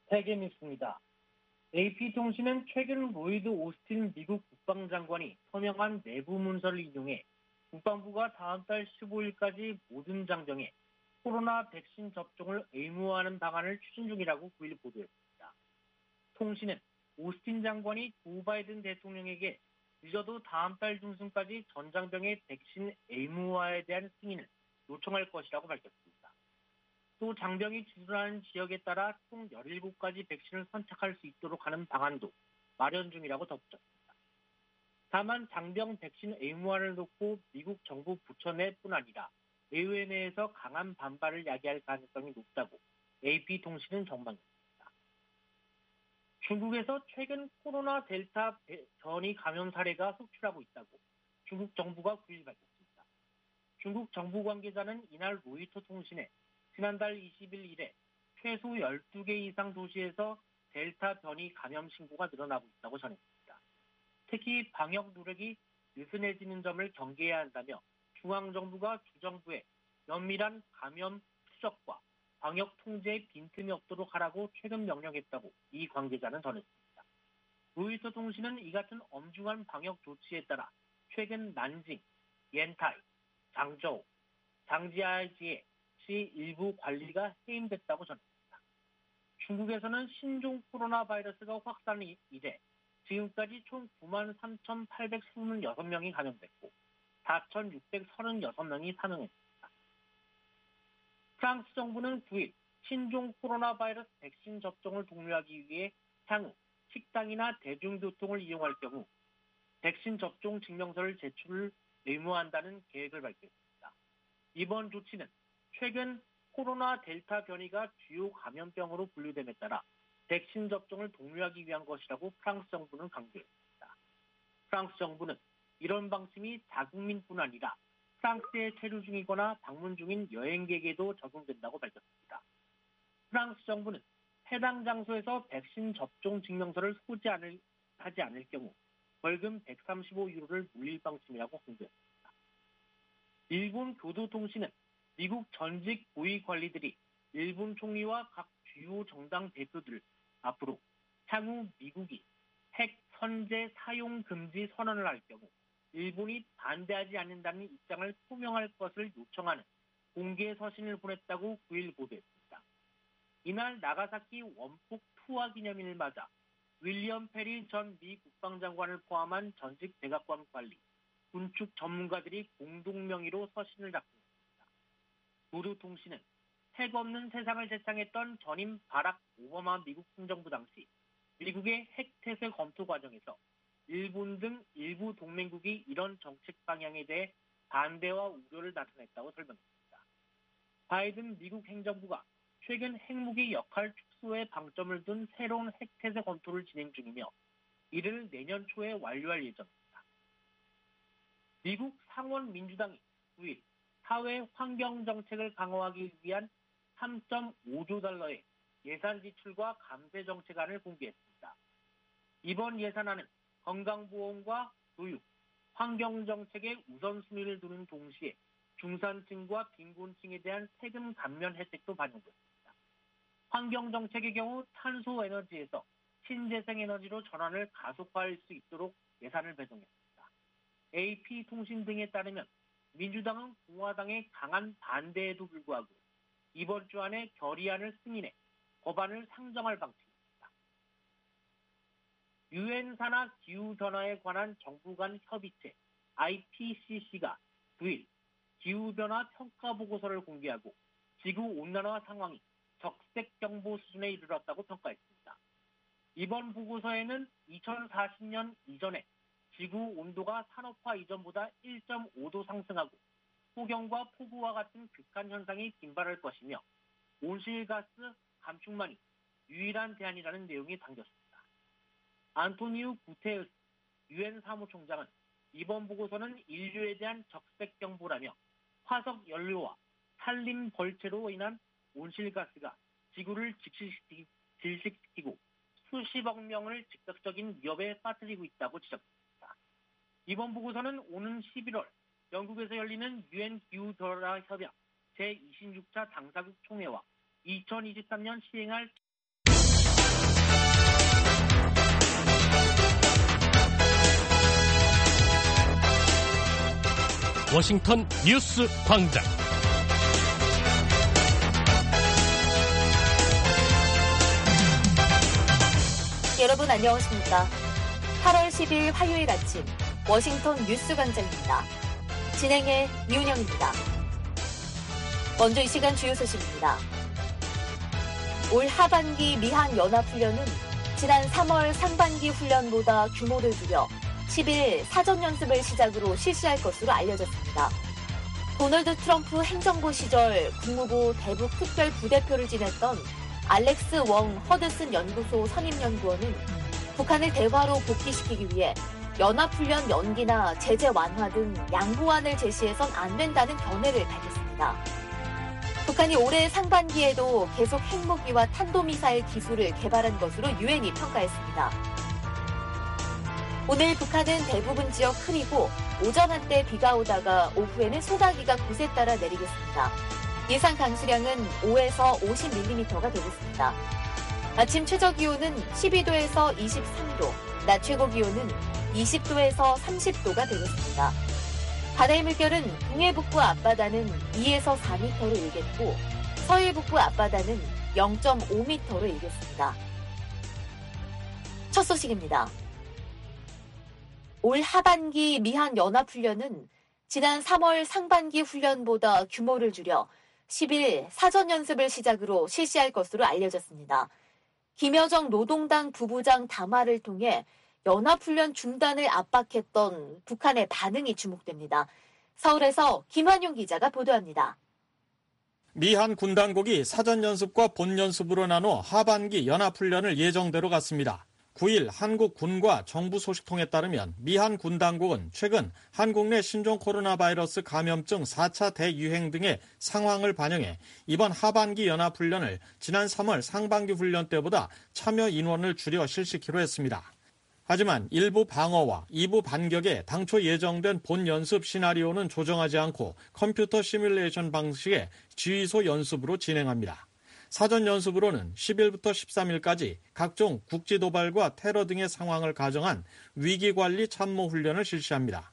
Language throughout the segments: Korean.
세계 뉴스입니다. AP통신은 최근 로이드 오스틴 미국 국방장관이 서명한 내부 문서를 인용해 국방부가 다음 달 15일까지 모든 장병에 코로나 백신 접종을 의무화하는 방안을 추진 중이라고 9일 보도했습니다. 통신은 오스틴 장관이 조 바이든 대통령에게 늦어도 다음 달 중순까지 전 장병의 백신 의무화에 대한 승인을 요청할 것이라고 밝혔습니다. 또 장병이 주둔하는 지역에 따라 총 17가지 백신을 선택할 수 있도록 하는 방안도 마련 중이라고 덧붙였습니다. 다만 장병 백신 의무화를 놓고 미국 정부 부처 내뿐 아니라 의회 내에서 강한 반발을 야기할 가능성이 높다고 AP통신은 전망했습니다. 중국에서 최근 코로나 델타 변이 감염 사례가 속출하고 있다고 중국 정부가 9일 밝혔습니다. 중국 정부 관계자는 이날 로이터 통신에 지난달 20일 이래 최소 12개 이상 도시에서 델타 변이 감염 신고가 늘어나고 있다고 전했습니다. 특히 방역 노력이 느슨해지는 점을 경계해야 한다며 중앙정부가 주정부에 면밀한 감염 추적과 방역 통제에 빈틈이 없도록 하라고 최근 명령했다고 이 관계자는 전했습니다. 로이터 통신은 이 같은 엄중한 방역 조치에 따라 최근 난징, 옌타이, 장저우, 장지아지에 일부 관리가 해임됐다고 전했습니다. 중국에서는 신종 코로나 바이러스가 확산이 이래 지금까지 총 93,826명이 감염됐고 4,636명이 사망했습니다. 프랑스 정부는 9일 신종 코로나 바이러스 백신 접종을 독려하기 위해 향후 식당이나 대중교통을 이용할 경우 백신 접종 증명서를 제출을 의무화한다는 계획을 밝혔습니다. 이번 조치는 최근 코로나 델타 변이가 주요 감염병으로 분류됨에 따라 백신 접종을 독려하기 위한 것이라고 프랑스 정부는 강조했습니다. 프랑스 정부는 이런 방침이 자국민뿐 아니라 프랑스에 체류 중이거나 방문 중인 여행객에도 적용된다고 밝혔습니다. 프랑스 정부는 해당 장소에서 백신 접종 증명서를 소지하지 않을 경우 벌금 135유로를 물릴 방침이라고 공개했습니다. 일본 교도통신은 미국 전직 고위 관리들이 일본 총리와 각 주요 정당 대표들 앞으로 향후 미국이 핵 선제 사용 금지 선언을 할 경우 일본이 반대하지 않는다는 입장을 표명할 것을 요청하는 공개 서신을 보냈다고 9일 보도했습니다. 이날 나가사키 원폭 투하 기념일을 맞아 윌리엄 페리 전 미 국방장관을 포함한 전직 백악관 관리, 군축 전문가들이 공동 명의로 서신을 작성했습니다. 교도통신은 핵 없는 세상을 제창했던 전임 바락 오바마 미국 행정부 당시 미국의 핵 태세 검토 과정에서 일본 등 일부 동맹국이 이런 정책 방향에 대해 반대와 우려를 나타냈다고 설명했습니다. 바이든 미국 행정부가 최근 핵무기 역할 축소에 방점을 둔 새로운 핵 태세 검토를 진행 중이며 이를 내년 초에 완료할 예정입니다. 미국 상원 민주당이 9일 사회 환경 정책을 강화하기 위한 3.5조 달러의 예산 지출과 감세 정책안을 공개했습니다. 이번 예산안은 건강보험과 교육, 환경 정책에 우선순위를 두는 동시에 중산층과 빈곤층에 대한 세금 감면 혜택도 반영됐습니다. 환경 정책의 경우 탄소 에너지에서 신재생 에너지로 전환을 가속화할 수 있도록 예산을 배정했습니다. AP통신 등에 따르면 민주당은 공화당의 강한 반대에도 불구하고 이번 주 안에 결의안을 승인해 법안을 상정할 방침입니다. 유엔 산하 기후변화에 관한 정부 간 협의체 IPCC가 9일 기후변화 평가 보고서를 공개하고 지구온난화 상황이 적색경보 수준에 이르렀다고 평가했습니다. 이번 보고서에는 2040년 이전에 지구 온도가 산업화 이전보다 1.5도 상승하고 폭염과 폭우와 같은 극한 현상이 빈발할 것이며 온실가스 감축만이 유일한 대안이라는 내용이 담겼습니다. 안토니우 구테르스 유엔 사무총장은 이번 보고서는 인류에 대한 적색경보라며 화석 연료와 산림 벌채로 인한 온실가스가 지구를 질식시키고 수십억 명을 직접적인 위협에 빠뜨리고 있다고 지적했습니다. 이번 보고서는 오는 11월 영국에서 열리는 유엔 기후변화 협약 제26차 당사국 총회와 2023년 시행할 워싱턴 뉴스 광장. 여러분 안녕하십니까? 8월 10일 화요일 아침 워싱턴 뉴스 광장입니다. 진행의 미운영입니다. 먼저 이 시간 주요 소식입니다. 올 하반기 미한 연합훈련은 지난 3월 상반기 훈련보다 규모를 줄여 10일 사전연습을 시작으로 실시할 것으로 알려졌습니다. 도널드 트럼프 행정부 시절 국무부 대북 특별 부대표를 지냈던 알렉스 웡 허드슨 연구소 선임연구원은 북한을 대화로 복귀시키기 위해 연합훈련 연기나 제재 완화 등 양보안을 제시해선 안 된다는 견해를 밝혔습니다. 북한이 올해 상반기에도 계속 핵무기와 탄도미사일 기술을 개발한 것으로 유엔이 평가했습니다. 오늘 북한은 대부분 지역 흐리고 오전 한때 비가 오다가 오후에는 소나기가 곳에 따라 내리겠습니다. 예상 강수량은 5에서 50mm가 되겠습니다. 아침 최저기온은 12도에서 23도, 낮 최고기온은 20도에서 30도가 되겠습니다. 바다의 물결은 동해 북부 앞바다는 2에서 4m로 일겠고 서해 북부 앞바다는 0.5m로 일겠습니다. 첫 소식입니다. 올 하반기 미한 연합훈련은 지난 3월 상반기 훈련보다 규모를 줄여 10일 사전연습을 시작으로 실시할 것으로 알려졌습니다. 김여정 노동당 부부장 담화를 통해 연합훈련 중단을 압박했던 북한의 반응이 주목됩니다. 서울에서 김환용 기자가 보도합니다. 미한 군당국이 사전연습과 본연습으로 나눠 하반기 연합훈련을 예정대로 갔습니다. 9일 한국 군과 정부 소식통에 따르면 미한 군당국은 최근 한국 내 신종 코로나 바이러스 감염증 4차 대유행 등의 상황을 반영해 이번 하반기 연합훈련을 지난 3월 상반기 훈련 때보다 참여 인원을 줄여 실시키로 했습니다. 하지만 일부 방어와 2부 반격에 당초 예정된 본 연습 시나리오는 조정하지 않고 컴퓨터 시뮬레이션 방식의 지휘소 연습으로 진행합니다. 사전 연습으로는 10일부터 13일까지 각종 국지 도발과 테러 등의 상황을 가정한 위기관리 참모 훈련을 실시합니다.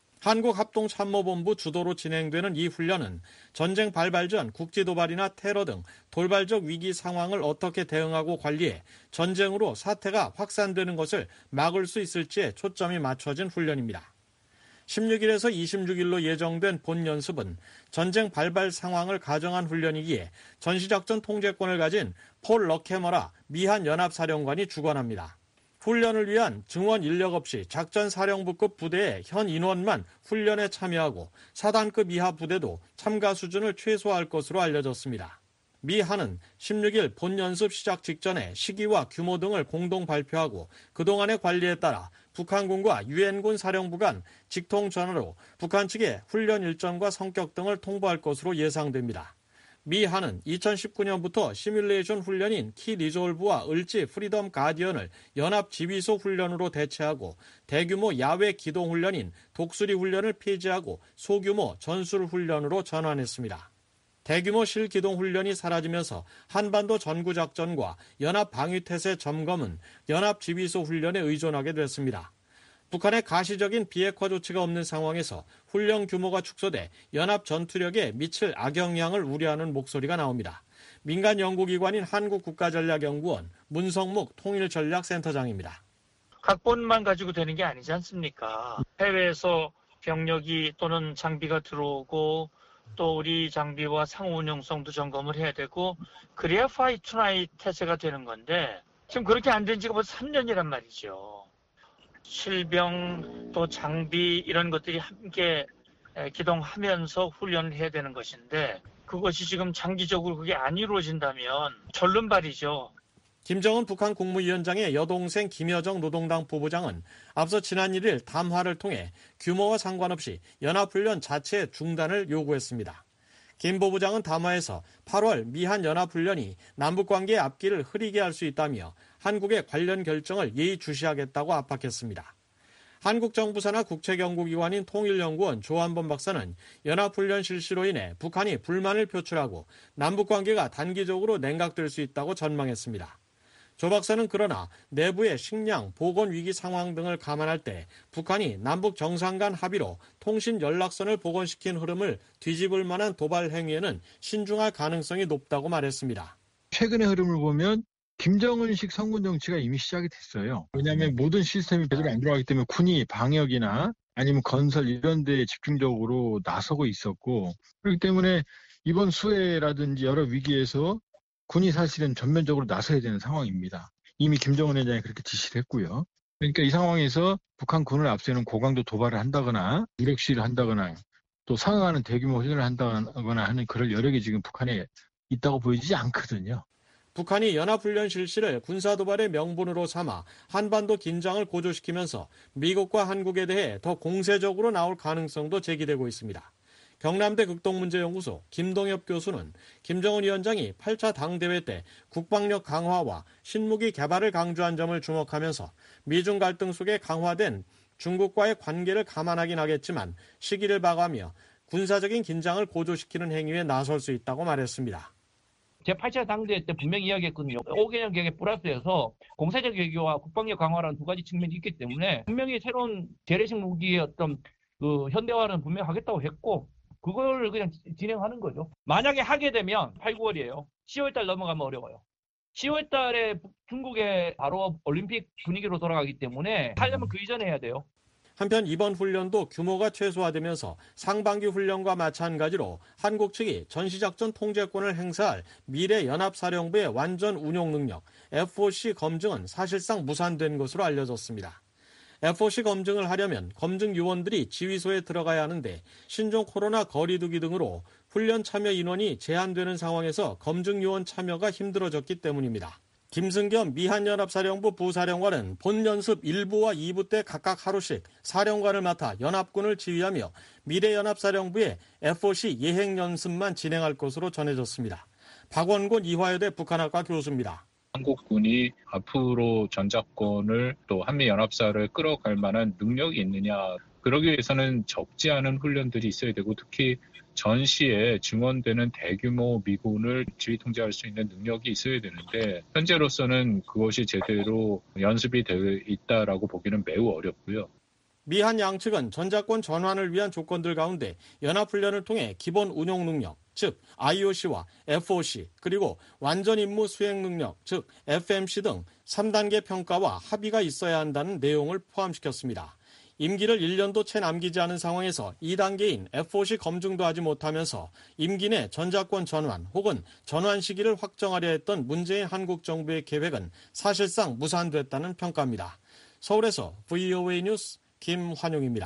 한국합동참모본부 주도로 진행되는 이 훈련은 전쟁 발발 전 국지 도발이나 테러 등 돌발적 위기 상황을 어떻게 대응하고 관리해 전쟁으로 사태가 확산되는 것을 막을 수 있을지에 초점이 맞춰진 훈련입니다. 16일에서 26일로 예정된 본 연습은 전쟁 발발 상황을 가정한 훈련이기에 전시작전 통제권을 가진 폴 러케머라 미한 연합사령관이 주관합니다. 훈련을 위한 증원 인력 없이 작전사령부급 부대의 현 인원만 훈련에 참여하고 사단급 이하 부대도 참가 수준을 최소화할 것으로 알려졌습니다. 미한은 16일 본 연습 시작 직전에 시기와 규모 등을 공동 발표하고 그동안의 관리에 따라 북한군과 유엔군 사령부 간 직통 전화로 북한 측의 훈련 일정과 성격 등을 통보할 것으로 예상됩니다. 미한은 2019년부터 시뮬레이션 훈련인 키 리졸브와 을지 프리덤 가디언을 연합 지휘소 훈련으로 대체하고 대규모 야외 기동 훈련인 독수리 훈련을 폐지하고 소규모 전술 훈련으로 전환했습니다. 대규모 실기동 훈련이 사라지면서 한반도 전구작전과 연합 방위태세 점검은 연합 지휘소 훈련에 의존하게 됐습니다. 북한의 가시적인 비핵화 조치가 없는 상황에서 훈련 규모가 축소돼 연합 전투력에 미칠 악영향을 우려하는 목소리가 나옵니다. 민간 연구기관인 한국국가전략연구원 문성묵 통일전략센터장입니다. 각본만 가지고 되는 게 아니지 않습니까? 해외에서 병력이 또는 장비가 들어오고 또 우리 장비와 상호 운용성도 점검을 해야 되고 그래야 파이트 투나잇 태세가 되는 건데 지금 그렇게 안 된 지가 벌써 3년이란 말이죠. 실병 또 장비 이런 것들이 함께 기동하면서 훈련을 해야 되는 것인데 그것이 지금 장기적으로 그게 안 이루어진다면 절름발이죠. 김정은 북한 국무위원장의 여동생 김여정 노동당 부부장은 앞서 지난 1일 담화를 통해 규모와 상관없이 연합훈련 자체 중단을 요구했습니다. 김 부부장은 담화에서 8월 미한 연합훈련이 남북관계의 앞길을 흐리게 할 수 있다며 한국의 관련 결정을 예의주시하겠다고 압박했습니다. 한국 정부 산하 국책연구기관인 통일연구원 조한범 박사는 연합훈련 실시로 인해 북한이 불만을 표출하고 남북관계가 단기적으로 냉각될 수 있다고 전망했습니다. 조 박사는 그러나 내부의 식량, 보건 위기 상황 등을 감안할 때 북한이 남북 정상 간 합의로 통신 연락선을 복원시킨 흐름을 뒤집을 만한 도발 행위에는 신중할 가능성이 높다고 말했습니다. 최근의 흐름을 보면 김정은식 성군 정치가 이미 시작이 됐어요. 왜냐하면 모든 시스템이 제대로 안 들어가기 때문에 군이 방역이나 아니면 건설 이런 데에 집중적으로 나서고 있었고, 그렇기 때문에 이번 수해라든지 여러 위기에서 군이 사실은 전면적으로 나서야 되는 상황입니다. 이미 김정은 회장이 그렇게 지시를 했고요. 그러니까 이 상황에서 북한 군을 앞세우는 고강도 도발을 한다거나 무력 시위를 한다거나 또 상응하는 대규모 훈련을 한다거나 하는 그럴 여력이 지금 북한에 있다고 보이지 않거든요. 북한이 연합훈련 실시를 군사도발의 명분으로 삼아 한반도 긴장을 고조시키면서 미국과 한국에 대해 더 공세적으로 나올 가능성도 제기되고 있습니다. 경남대 극동문제연구소 김동엽 교수는 김정은 위원장이 8차 당대회 때 국방력 강화와 신무기 개발을 강조한 점을 주목하면서 미중 갈등 속에 강화된 중국과의 관계를 감안하긴 하겠지만 시기를 봐가며 군사적인 긴장을 고조시키는 행위에 나설 수 있다고 말했습니다. 제8차 당대회 때 분명히 이야기했거든요. 5개년 계획에 플러스해서 공세적 외교와 국방력 강화라는 두 가지 측면이 있기 때문에 분명히 새로운 재래식 무기의 어떤 그 현대화는 분명히 하겠다고 했고, 그걸 그냥 진행하는 거죠. 만약에 하게 되면 8, 9월이에요. 10월달 넘어가면 어려워요. 10월달에 중국에 바로 올림픽 분위기로 돌아가기 때문에 하려면 그 이전에 해야 돼요. 한편 이번 훈련도 규모가 최소화되면서 상반기 훈련과 마찬가지로 한국 측이 전시작전 통제권을 행사할 미래연합사령부의 완전 운용 능력 FOC 검증은 사실상 무산된 것으로 알려졌습니다. FOC 검증을 하려면 검증 요원들이 지휘소에 들어가야 하는데 신종 코로나 거리두기 등으로 훈련 참여 인원이 제한되는 상황에서 검증 요원 참여가 힘들어졌기 때문입니다. 김승겸 미한연합사령부 부사령관은 본 연습 1부와 2부 때 각각 하루씩 사령관을 맡아 연합군을 지휘하며 미래연합사령부의 FOC 예행연습만 진행할 것으로 전해졌습니다. 박원곤 이화여대 북한학과 교수입니다. 한국군이 앞으로 전작권을 또 한미연합사를 끌어갈 만한 능력이 있느냐. 그러기 위해서는 적지 않은 훈련들이 있어야 되고 특히 전시에 증원되는 대규모 미군을 지휘 통제할 수 있는 능력이 있어야 되는데 현재로서는 그것이 제대로 연습이 되어 있다라고 보기는 매우 어렵고요. 미한 양측은 전작권 전환을 위한 조건들 가운데 연합훈련을 통해 기본 운용 능력, 즉 IOC와 FOC, 그리고 완전 임무 수행 능력, 즉 FMC 등 3단계 평가와 합의가 있어야 한다는 내용을 포함시켰습니다. 임기를 1년도 채 남기지 않은 상황에서 2단계인 FOC 검증도 하지 못하면서 임기 내 전작권 전환 혹은 전환 시기를 확정하려 했던 문재인 한국 정부의 계획은 사실상 무산됐다는 평가입니다. 서울에서 VOA 뉴스 김환용입니다.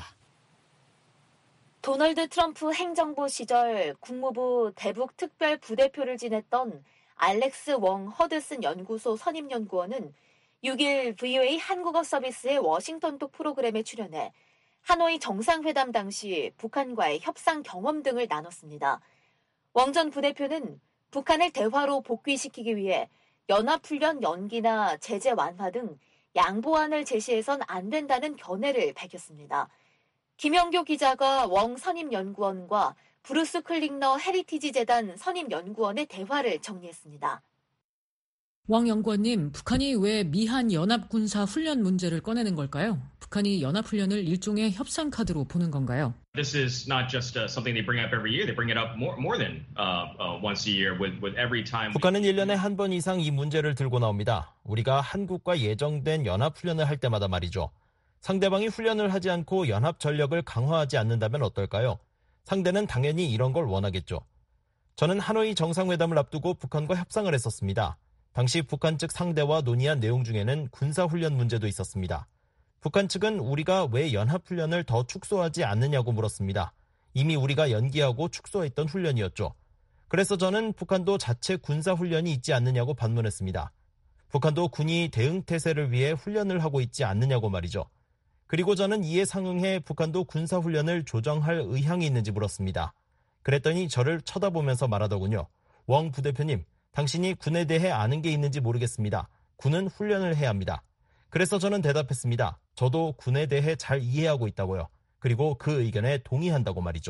도널드 트럼프 행정부 시절 국무부 대북 특별 부대표를 지냈던 알렉스 웡 허드슨 연구소 선임연구원은 6일 VOA 한국어 서비스의 워싱턴톡 프로그램에 출연해 하노이 정상회담 당시 북한과의 협상 경험 등을 나눴습니다. 웡 전 부대표는 북한을 대화로 복귀시키기 위해 연합훈련 연기나 제재 완화 등 양보안을 제시해선 안 된다는 견해를 밝혔습니다. 김영교 기자가 웡 선임연구원과 브루스 클링너 헤리티지 재단 선임연구원의 대화를 정리했습니다. 왕 연구원님, 북한이 왜 미한 연합군사 훈련 문제를 꺼내는 걸까요? 북한이 연합훈련을 일종의 협상 카드로 보는 건가요? This is not just something they bring up every year. They bring it up more than once a year with every time. 북한은 1년에 한 번 이상 이 문제를 들고 나옵니다. 우리가 한국과 예정된 연합훈련을 할 때마다 말이죠. 상대방이 훈련을 하지 않고 연합 전력을 강화하지 않는다면 어떨까요? 상대는 당연히 이런 걸 원하겠죠. 저는 하노이 정상회담을 앞두고 북한과 협상을 했었습니다. 당시 북한 측 상대와 논의한 내용 중에는 군사훈련 문제도 있었습니다. 북한 측은 우리가 왜 연합훈련을 더 축소하지 않느냐고 물었습니다. 이미 우리가 연기하고 축소했던 훈련이었죠. 그래서 저는 북한도 자체 군사훈련이 있지 않느냐고 반문했습니다. 북한도 군이 대응태세를 위해 훈련을 하고 있지 않느냐고 말이죠. 그리고 저는 이에 상응해 북한도 군사훈련을 조정할 의향이 있는지 물었습니다. 그랬더니 저를 쳐다보면서 말하더군요. 웡 부대표님, 당신이 군에 대해 아는 게 있는지 모르겠습니다. 군은 훈련을 해야 합니다. 그래서 저는 대답했습니다. 저도 군에 대해 잘 이해하고 있다고요. 그리고 그 의견에 동의한다고 말이죠.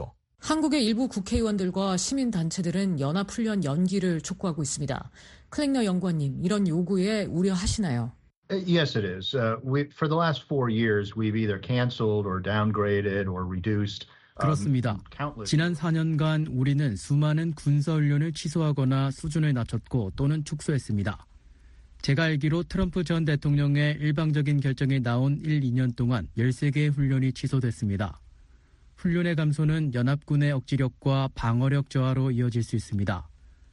한국의 일부 국회의원들과 시민단체들은 연합훈련 연기를 촉구하고 있습니다. 클랭너 연구원님, 이런 요구에 우려하시나요? Yes, it is. For the last 4 years, we've either canceled or downgraded or reduced. 그렇습니다. 지난 4년간 우리는 수많은 군사훈련을 취소하거나 수준을 낮췄고 또는 축소했습니다. 제가 알기로 트럼프 전 대통령의 일방적인 결정이 나온 1, 2년 동안 13개의 훈련이 취소됐습니다. 훈련의 감소는 연합군의 억지력과 방어력 저하로 이어질 수 있습니다.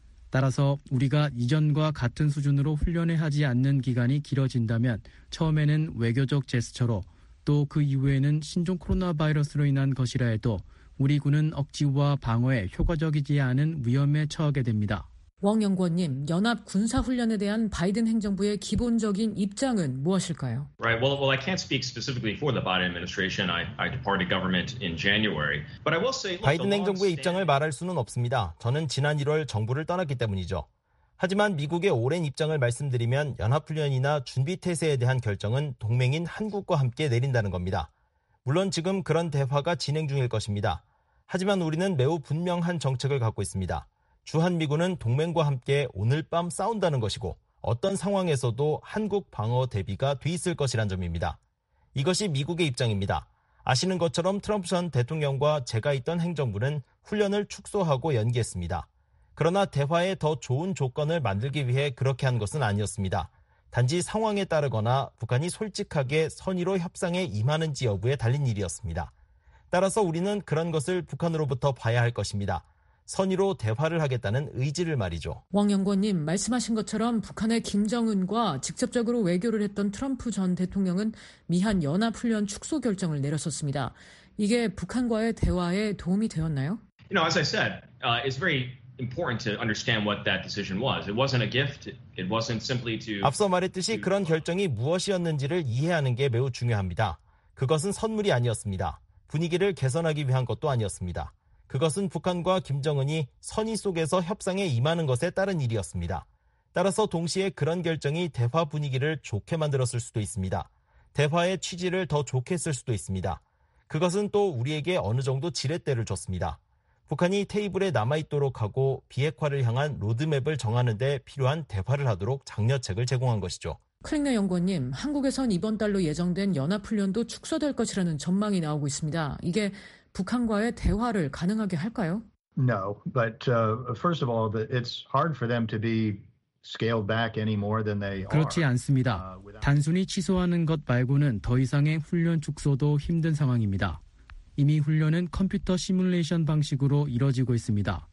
따라서 우리가 이전과 같은 수준으로 훈련을 하지 않는 기간이 길어진다면 처음에는 외교적 제스처로 또 그 이후에는 신종 코로나 바이러스로 인한 것이라 해도 우리 군은 억지와 방어에 효과적이지 않은 위험에 처하게 됩니다. 왕 연구원님, 연합 군사훈련에 대한 바이든 행정부의 기본적인 입장은 무엇일까요? Right. Well, I can't speak specifically for the Biden administration. I departed government in January. But I will say, 바이든 행정부의 입장을 말할 수는 없습니다. 저는 지난 1월 정부를 떠났기 때문이죠. 하지만 미국의 오랜 입장을 말씀드리면 연합훈련이나 준비태세에 대한 결정은 동맹인 한국과 함께 내린다는 겁니다. 물론 지금 그런 대화가 진행 중일 것입니다. 하지만 우리는 매우 분명한 정책을 갖고 있습니다. 주한미군은 동맹과 함께 오늘 밤 싸운다는 것이고 어떤 상황에서도 한국 방어 대비가 돼 있을 것이란 점입니다. 이것이 미국의 입장입니다. 아시는 것처럼 트럼프 전 대통령과 제가 있던 행정부는 훈련을 축소하고 연기했습니다. 그러나 대화에 더 좋은 조건을 만들기 위해 그렇게 한 것은 아니었습니다. 단지 상황에 따르거나 북한이 솔직하게 선의로 협상에 임하는지 여부에 달린 일이었습니다. 따라서 우리는 그런 것을 북한으로부터 봐야 할 것입니다. 선의로 대화를 하겠다는 의지를 말이죠. 왕 연구원님, 말씀하신 것처럼 북한의 김정은과 직접적으로 외교를 했던 트럼프 전 대통령은 미한 연합훈련 축소 결정을 내렸었습니다. 이게 북한과의 대화에 도움이 되었나요? As I said, it's very important to understand what that decision was. It wasn't a gift. It wasn't simply to. 앞서 말했듯이 그런 결정이 무엇이었는지를 이해하는 게 매우 중요합니다. 그것은 선물이 아니었습니다. 분위기를 개선하기 위한 것도 아니었습니다. 그것은 북한과 김정은이 선의 속에서 협상에 임하는 것에 따른 일이었습니다. 따라서 동시에 그런 결정이 대화 분위기를 좋게 만들었을 수도 있습니다. 대화의 취지를 더 좋게 했을 수도 있습니다. 그것은 또 우리에게 어느 정도 지렛대를 줬습니다. 북한이 테이블에 남아있도록 하고 비핵화를 향한 로드맵을 정하는 데 필요한 대화를 하도록 장려책을 제공한 것이죠. 클랭너 연구원님, 한국에선 이번 달로 예정된 연합훈련도 축소될 것이라는 전망이 나오고 있습니다. 이게 북한과의 대화를 가능하게 할까요? No, but first of all, it's hard for them to be scaled back any more than they are. 그렇지 않습니다. 단순히 취소하는 것 말고는 더 이상의 훈련 축소도 힘든 상황입니다. 이미 훈련은 컴퓨터 시뮬레이션 방식으로 이뤄지고 있습니다.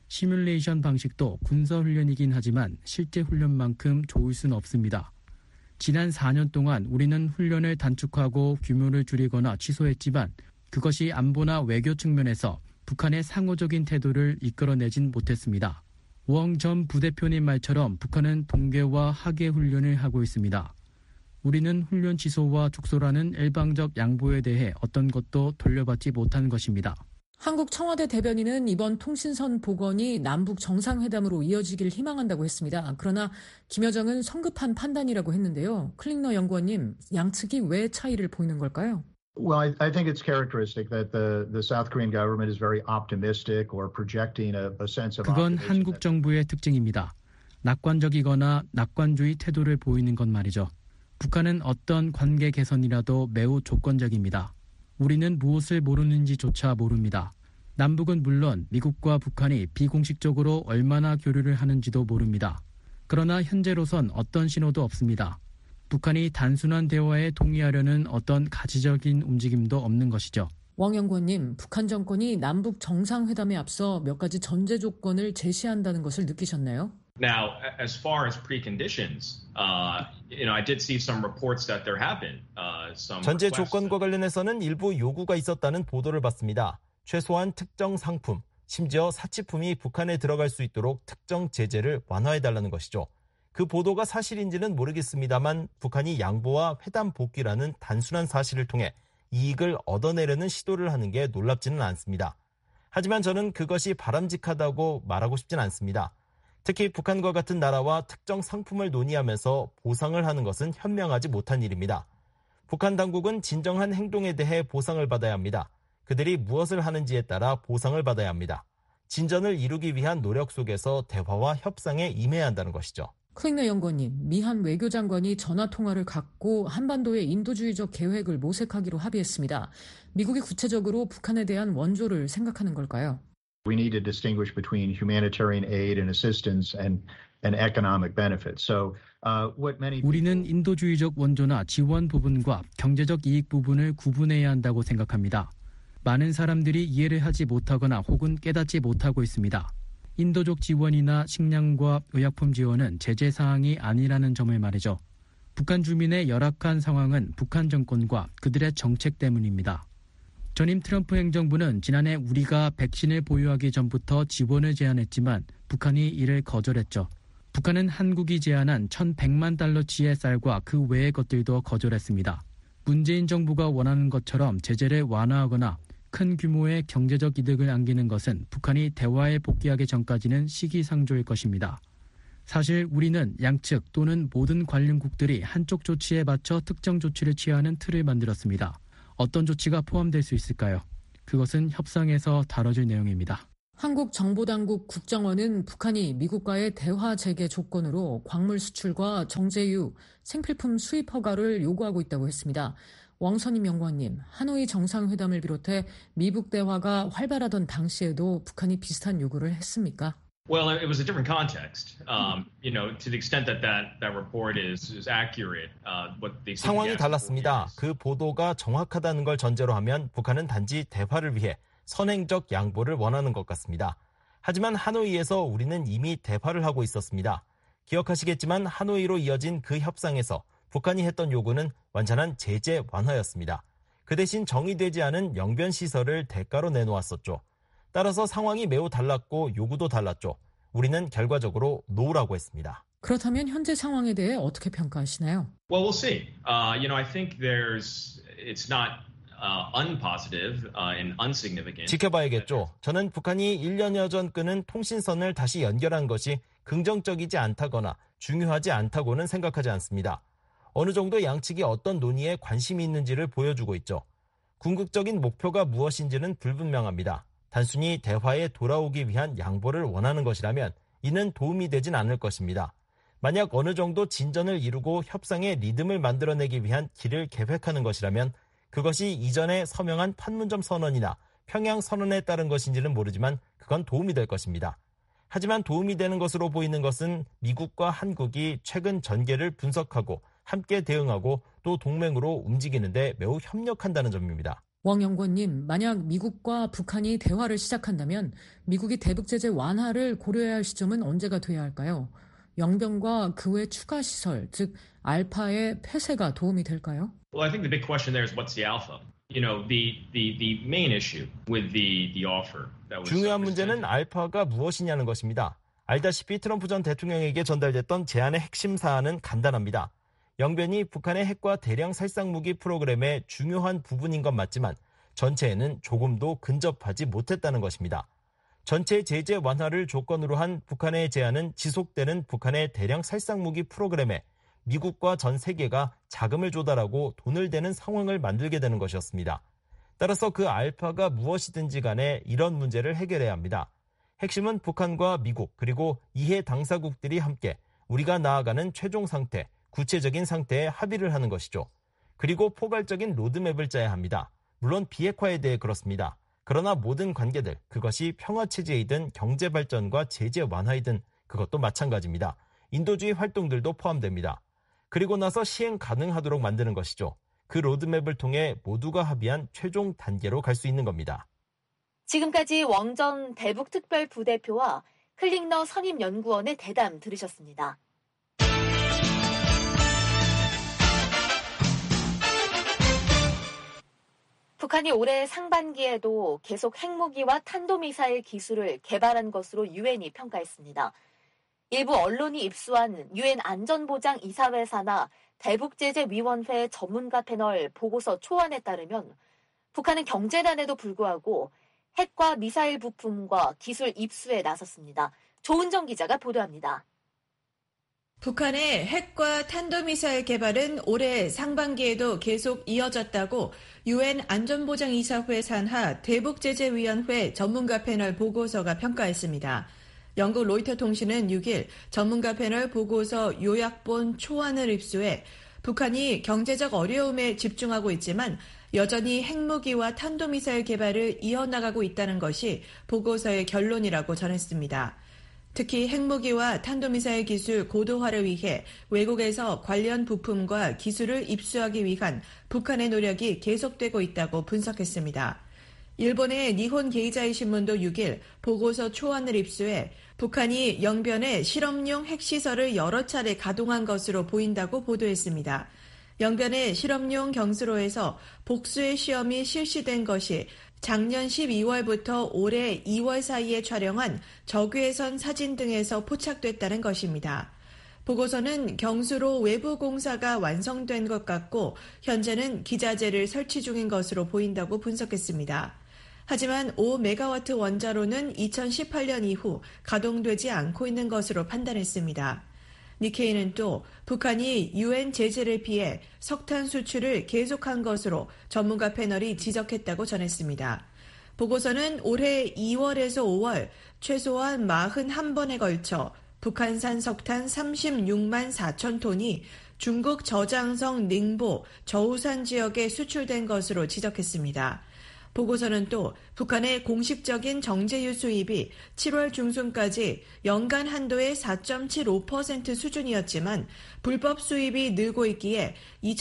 시뮬레이션 방식도 군사훈련이긴 하지만 실제 훈련만큼 좋을 수는 없습니다. 지난 4년 동안 우리는 훈련을 단축하고 규모를 줄이거나 취소했지만 그것이 안보나 외교 측면에서 북한의 상호적인 태도를 이끌어내진 못했습니다. 웡 전 부대표님 말처럼 북한은 동계와 하계 훈련을 하고 있습니다. 우리는 훈련 취소와 축소라는 일방적 양보에 대해 어떤 것도 돌려받지 못한 것입니다. 한국 청와대 대변인은 이번 통신선 복원이 남북 정상회담으로 이어지길 희망한다고 했습니다. 그러나 김여정은 성급한 판단이라고 했는데요. 클랭너 연구원님, 양측이 왜 차이를 보이는 걸까요? Well, I think it's characteristic that the South Korean government is very optimistic or projecting a sense of 그건 optimism. 한국 정부의 특징입니다. 낙관적이거나 낙관주의 태도를 보이는 것 말이죠. 북한은 어떤 관계 개선이라도 매우 조건적입니다. 우리는 무엇을 모르는지조차 모릅니다. 남북은 물론 미국과 북한이 비공식적으로 얼마나 교류를 하는지도 모릅니다. 그러나 현재로선 어떤 신호도 없습니다. 북한이 단순한 대화에 동의하려는 어떤 가시적인 움직임도 없는 것이죠. 왕 연구원님, 북한 정권이 남북 정상회담에 앞서 몇 가지 전제 조건을 제시한다는 것을 느끼셨나요? Now, as far as preconditions, I did see some reports that there have been some. 전제 조건과 관련해서는 일부 요구가 있었다는 보도를 봤습니다. 최소한 특정 상품, 심지어 사치품이 북한에 들어갈 수 있도록 특정 제재를 완화해달라는 것이죠. 그 보도가 사실인지는 모르겠습니다만 북한이 양보와 회담 복귀라는 단순한 사실을 통해 이익을 얻어내려는 시도를 하는 게 놀랍지는 않습니다. 하지만 저는 그것이 바람직하다고 말하고 싶진 않습니다. 특히 북한과 같은 나라와 특정 상품을 논의하면서 보상을 하는 것은 현명하지 못한 일입니다. 북한 당국은 진정한 행동에 대해 보상을 받아야 합니다. 그들이 무엇을 하는지에 따라 보상을 받아야 합니다. 진전을 이루기 위한 노력 속에서 대화와 협상에 임해야 한다는 것이죠. 클링너 연구원님, 미한 외교장관이 전화통화를 갖고 한반도의 인도주의적 계획을 모색하기로 합의했습니다. 미국이 구체적으로 북한에 대한 원조를 생각하는 걸까요? We need to distinguish between humanitarian aid and assistance and economic benefits. So, 우리는 인도주의적 원조나 지원 부분과 경제적 이익 부분을 구분해야 한다고 생각합니다. 많은 사람들이 이해를 하지 못하거나 혹은 깨닫지 못하고 있습니다. 인도적 지원이나 식량과 의약품 지원은 제재 사항이 아니라는 점을 말이죠. 북한 주민의 열악한 상황은 북한 정권과 그들의 정책 때문입니다. 전임 트럼프 행정부는 지난해 우리가 백신을 보유하기 전부터 지원을 제안했지만 북한이 이를 거절했죠. 북한은 한국이 제안한 1,100만 달러치의 쌀과 그 외의 것들도 거절했습니다. 문재인 정부가 원하는 것처럼 제재를 완화하거나 큰 규모의 경제적 이득을 안기는 것은 북한이 대화에 복귀하기 전까지는 시기상조일 것입니다. 사실 우리는 양측 또는 모든 관련국들이 한쪽 조치에 맞춰 특정 조치를 취하는 틀을 만들었습니다. 어떤 조치가 포함될 수 있을까요? 그것은 협상에서 다뤄질 내용입니다. 한국 정보당국 국정원은 북한이 미국과의 대화 재개 조건으로 광물 수출과 정제유, 생필품 수입 허가를 요구하고 있다고 했습니다. 왕선임 연구원님, 하노이 정상회담을 비롯해 미북 대화가 활발하던 당시에도 북한이 비슷한 요구를 했습니까? Well, it was a different context. To the extent that report is accurate, what they 상황이 달랐습니다. 그 보도가 정확하다는 걸 전제로 하면 북한은 단지 대화를 위해 선행적 양보를 원하는 것 같습니다. 하지만 하노이에서 우리는 이미 대화를 하고 있었습니다. 기억하시겠지만 하노이로 이어진 그 협상에서 북한이 했던 요구는 완전한 제재 완화였습니다. 그 대신 정의되지 않은 영변 시설을 대가로 내놓았었죠. 따라서 상황이 매우 달랐고 요구도 달랐죠. 우리는 결과적으로 노라고 했습니다. 그렇다면 현재 상황에 대해 어떻게 평가하시나요? Well, we'll see. I think it's not unpositive and unsignificant. 지켜봐야겠죠. 저는 북한이 1년여 전 끊은 통신선을 다시 연결한 것이 긍정적이지 않다거나 중요하지 않다고는 생각하지 않습니다. 어느 정도 양측이 어떤 논의에 관심이 있는지를 보여주고 있죠. 궁극적인 목표가 무엇인지는 불분명합니다. 단순히 대화에 돌아오기 위한 양보를 원하는 것이라면 이는 도움이 되진 않을 것입니다. 만약 어느 정도 진전을 이루고 협상의 리듬을 만들어내기 위한 길을 계획하는 것이라면 그것이 이전에 서명한 판문점 선언이나 평양 선언에 따른 것인지는 모르지만 그건 도움이 될 것입니다. 하지만 도움이 되는 것으로 보이는 것은 미국과 한국이 최근 전개를 분석하고 함께 대응하고 또 동맹으로 움직이는데 매우 협력한다는 점입니다. 왕 연구원님, 만약 미국과 북한이 대화를 시작한다면 미국이 대북 제재 완화를 고려해야 할 시점은 언제가 돼야 할까요? 영변과 그 외 추가 시설, 즉 알파의 폐쇄가 도움이 될까요? Well, I think the big question there is what's the alpha? The main issue with the offer. 중요한 문제는 알파가 무엇이냐는 것입니다. 알다시피 트럼프 전 대통령에게 전달됐던 제안의 핵심 사안은 간단합니다. 영변이 북한의 핵과 대량 살상무기 프로그램의 중요한 부분인 건 맞지만 전체에는 조금도 근접하지 못했다는 것입니다. 전체 제재 완화를 조건으로 한 북한의 제안은 지속되는 북한의 대량 살상무기 프로그램에 미국과 전 세계가 자금을 조달하고 돈을 대는 상황을 만들게 되는 것이었습니다. 따라서 그 알파가 무엇이든지 간에 이런 문제를 해결해야 합니다. 핵심은 북한과 미국 그리고 이해 당사국들이 함께 우리가 나아가는 최종 상태, 구체적인 상태에 합의를 하는 것이죠. 그리고 포괄적인 로드맵을 짜야 합니다. 물론 비핵화에 대해 그렇습니다. 그러나 모든 관계들, 그것이 평화체제이든 경제발전과 제재 완화이든 그것도 마찬가지입니다. 인도주의 활동들도 포함됩니다. 그리고 나서 시행 가능하도록 만드는 것이죠. 그 로드맵을 통해 모두가 합의한 최종 단계로 갈 수 있는 겁니다. 지금까지 왕전 대북특별부대표와 클링너 선임연구원의 대담 들으셨습니다. 북한이 올해 상반기에도 계속 핵무기와 탄도미사일 기술을 개발한 것으로 유엔이 평가했습니다. 일부 언론이 입수한 유엔 안전보장 이사회 산하 대북제재위원회 전문가 패널 보고서 초안에 따르면 북한은 경제난에도 불구하고 핵과 미사일 부품과 기술 입수에 나섰습니다. 조은정 기자가 보도합니다. 북한의 핵과 탄도미사일 개발은 올해 상반기에도 계속 이어졌다고 UN 안전보장이사회 산하 대북제재위원회 전문가 패널 보고서가 평가했습니다. 영국 로이터 통신은 6일 전문가 패널 보고서 요약본 초안을 입수해 북한이 경제적 어려움에 집중하고 있지만 여전히 핵무기와 탄도미사일 개발을 이어나가고 있다는 것이 보고서의 결론이라고 전했습니다. 특히 핵무기와 탄도미사일 기술 고도화를 위해 외국에서 관련 부품과 기술을 입수하기 위한 북한의 노력이 계속되고 있다고 분석했습니다. 일본의 니혼 게이자이 신문도 6일 보고서 초안을 입수해 북한이 영변에 실험용 핵시설을 여러 차례 가동한 것으로 보인다고 보도했습니다. 영변의 실험용 경수로에서 복수의 시험이 실시된 것이 작년 12월부터 올해 2월 사이에 촬영한 적외선 사진 등에서 포착됐다는 것입니다. 보고서는 경수로 외부 공사가 완성된 것 같고 현재는 기자재를 설치 중인 것으로 보인다고 분석했습니다. 하지만 5메가와트 원자로는 2018년 이후 가동되지 않고 있는 것으로 판단했습니다. 니케이는 또 북한이 UN 제재를 피해 석탄 수출을 계속한 것으로 전문가 패널이 지적했다고 전했습니다. 보고서는 올해 2월에서 5월 최소한 41번에 걸쳐 북한산 석탄 36만 4천 톤이 중국 저장성 닝보 저우산 지역에 수출된 것으로 지적했습니다. 보고서는 또 북한의 공식적인 정제유 수입이 7월 중순까지 연간 한도의 4.75% 수준이었지만 불법 수입이 늘고 있기에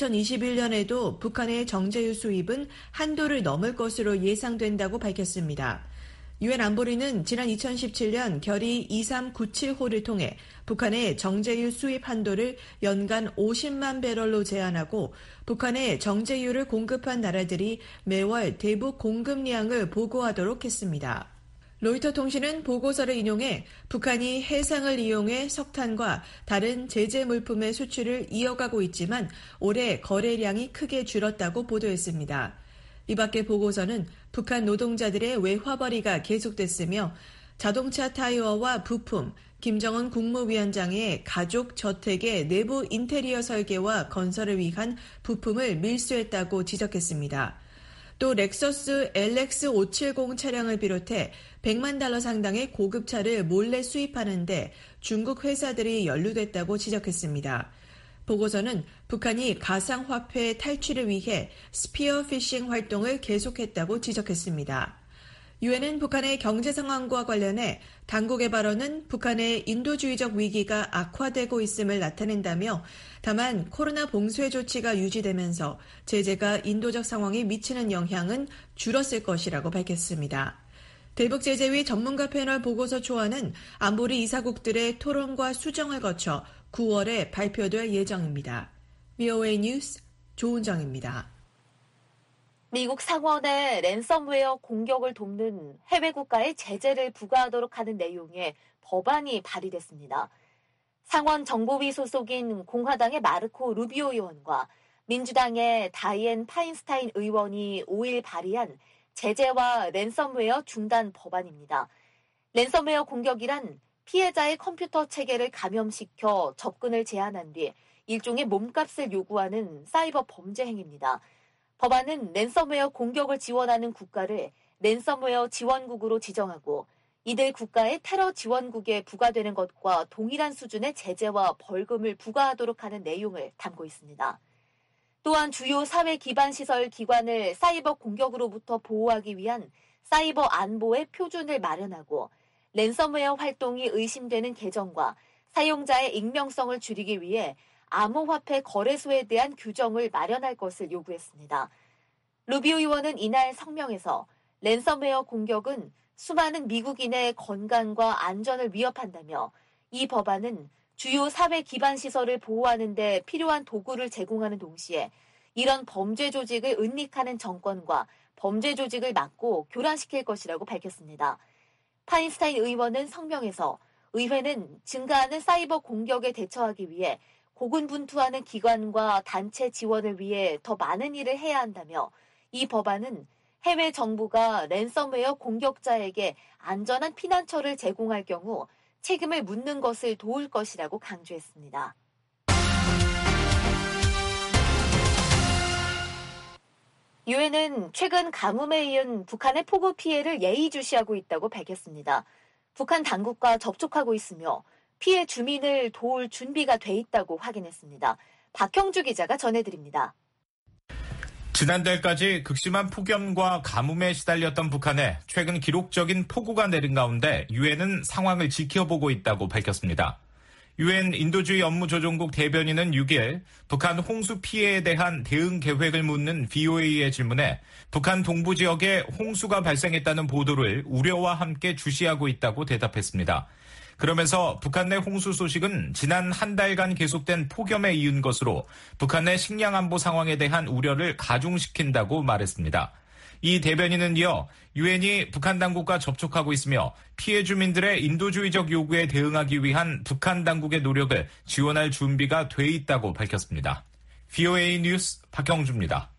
2021년에도 북한의 정제유 수입은 한도를 넘을 것으로 예상된다고 밝혔습니다. 유엔 안보리는 지난 2017년 결의 2397호를 통해 북한의 정제유 수입 한도를 연간 50만 배럴로 제한하고 북한에 정제유를 공급한 나라들이 매월 대북 공급량을 보고하도록 했습니다. 로이터 통신은 보고서를 인용해 북한이 해상을 이용해 석탄과 다른 제재 물품의 수출을 이어가고 있지만 올해 거래량이 크게 줄었다고 보도했습니다. 이 밖에 보고서는 북한 노동자들의 외화벌이가 계속됐으며 자동차 타이어와 부품, 김정은 국무위원장의 가족 저택의 내부 인테리어 설계와 건설을 위한 부품을 밀수했다고 지적했습니다. 또 렉서스 LX570 차량을 비롯해 $100만 상당의 고급차를 몰래 수입하는데 중국 회사들이 연루됐다고 지적했습니다. 보고서는 북한이 가상화폐 탈취를 위해 스피어피싱 활동을 계속했다고 지적했습니다. 유엔은 북한의 경제 상황과 관련해 당국의 발언은 북한의 인도주의적 위기가 악화되고 있음을 나타낸다며 다만 코로나 봉쇄 조치가 유지되면서 제재가 인도적 상황에 미치는 영향은 줄었을 것이라고 밝혔습니다. 대북제재위 전문가 패널 보고서 초안은 안보리 이사국들의 토론과 수정을 거쳐 9월에 발표될 예정입니다. VOA 뉴스 조은정입니다. 미국 상원의 랜섬웨어 공격을 돕는 해외 국가에 제재를 부과하도록 하는 내용의 법안이 발의됐습니다. 상원 정보위 소속인 공화당의 마르코 루비오 의원과 민주당의 다이앤 파인스타인 의원이 5일 발의한 제재와 랜섬웨어 중단 법안입니다. 랜섬웨어 공격이란 피해자의 컴퓨터 체계를 감염시켜 접근을 제한한 뒤 일종의 몸값을 요구하는 사이버 범죄 행위입니다. 법안은 랜섬웨어 공격을 지원하는 국가를 랜섬웨어 지원국으로 지정하고 이들 국가의 테러 지원국에 부과되는 것과 동일한 수준의 제재와 벌금을 부과하도록 하는 내용을 담고 있습니다. 또한 주요 사회 기반 시설 기관을 사이버 공격으로부터 보호하기 위한 사이버 안보의 표준을 마련하고 랜섬웨어 활동이 의심되는 계정과 사용자의 익명성을 줄이기 위해 암호화폐 거래소에 대한 규정을 마련할 것을 요구했습니다. 루비오 의원은 이날 성명에서 랜섬웨어 공격은 수많은 미국인의 건강과 안전을 위협한다며 이 법안은 주요 사회 기반 시설을 보호하는 데 필요한 도구를 제공하는 동시에 이런 범죄 조직을 은닉하는 정권과 범죄 조직을 막고 교란시킬 것이라고 밝혔습니다. 파인스타인 의원은 성명에서 의회는 증가하는 사이버 공격에 대처하기 위해 고군분투하는 기관과 단체 지원을 위해 더 많은 일을 해야 한다며 이 법안은 해외 정부가 랜섬웨어 공격자에게 안전한 피난처를 제공할 경우 책임을 묻는 것을 도울 것이라고 강조했습니다. 유엔은 최근 가뭄에 이은 북한의 폭우 피해를 예의주시하고 있다고 밝혔습니다. 북한 당국과 접촉하고 있으며 피해 주민을 도울 준비가 돼 있다고 확인했습니다. 박형주 기자가 전해드립니다. 지난달까지 극심한 폭염과 가뭄에 시달렸던 북한에 최근 기록적인 폭우가 내린 가운데 유엔은 상황을 지켜보고 있다고 밝혔습니다. 유엔 인도주의 업무조정국 대변인은 6일 북한 홍수 피해에 대한 대응 계획을 묻는 VOA의 질문에 북한 동부 지역에 홍수가 발생했다는 보도를 우려와 함께 주시하고 있다고 대답했습니다. 그러면서 북한 내 홍수 소식은 지난 한 달간 계속된 폭염에 이은 것으로 북한 내 식량 안보 상황에 대한 우려를 가중시킨다고 말했습니다. 이 대변인은 이어 유엔이 북한 당국과 접촉하고 있으며 피해 주민들의 인도주의적 요구에 대응하기 위한 북한 당국의 노력을 지원할 준비가 돼 있다고 밝혔습니다. VOA 뉴스 박형주입니다.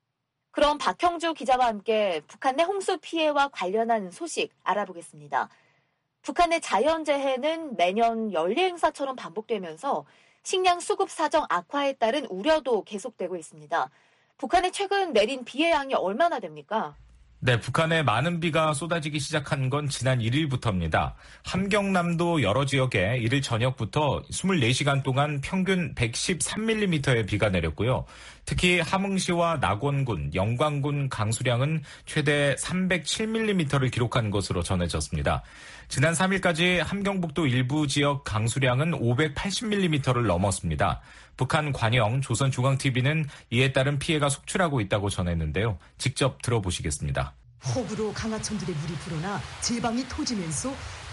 그럼 박형주 기자와 함께 북한 내 홍수 피해와 관련한 소식 알아보겠습니다. 북한 내 자연재해는 매년 연례 행사처럼 반복되면서 식량 수급 사정 악화에 따른 우려도 계속되고 있습니다. 북한에 최근 내린 비의 양이 얼마나 됩니까? 네, 북한에 많은 비가 쏟아지기 시작한 건 지난 1일부터입니다. 함경남도 여러 지역에 이를 저녁부터 24시간 동안 평균 113mm의 비가 내렸고요. 특히 함흥시와 낙원군, 영광군 강수량은 최대 307mm를 기록한 것으로 전해졌습니다. 지난 3일까지 함경북도 일부 지역 강수량은 580mm를 넘었습니다. 북한 관영 조선중앙TV는 이에 따른 피해가 속출하고 있다고 전했는데요. 직접 들어보시겠습니다. 폭우로 강하천들의 물이 불어나 제방이 터지면서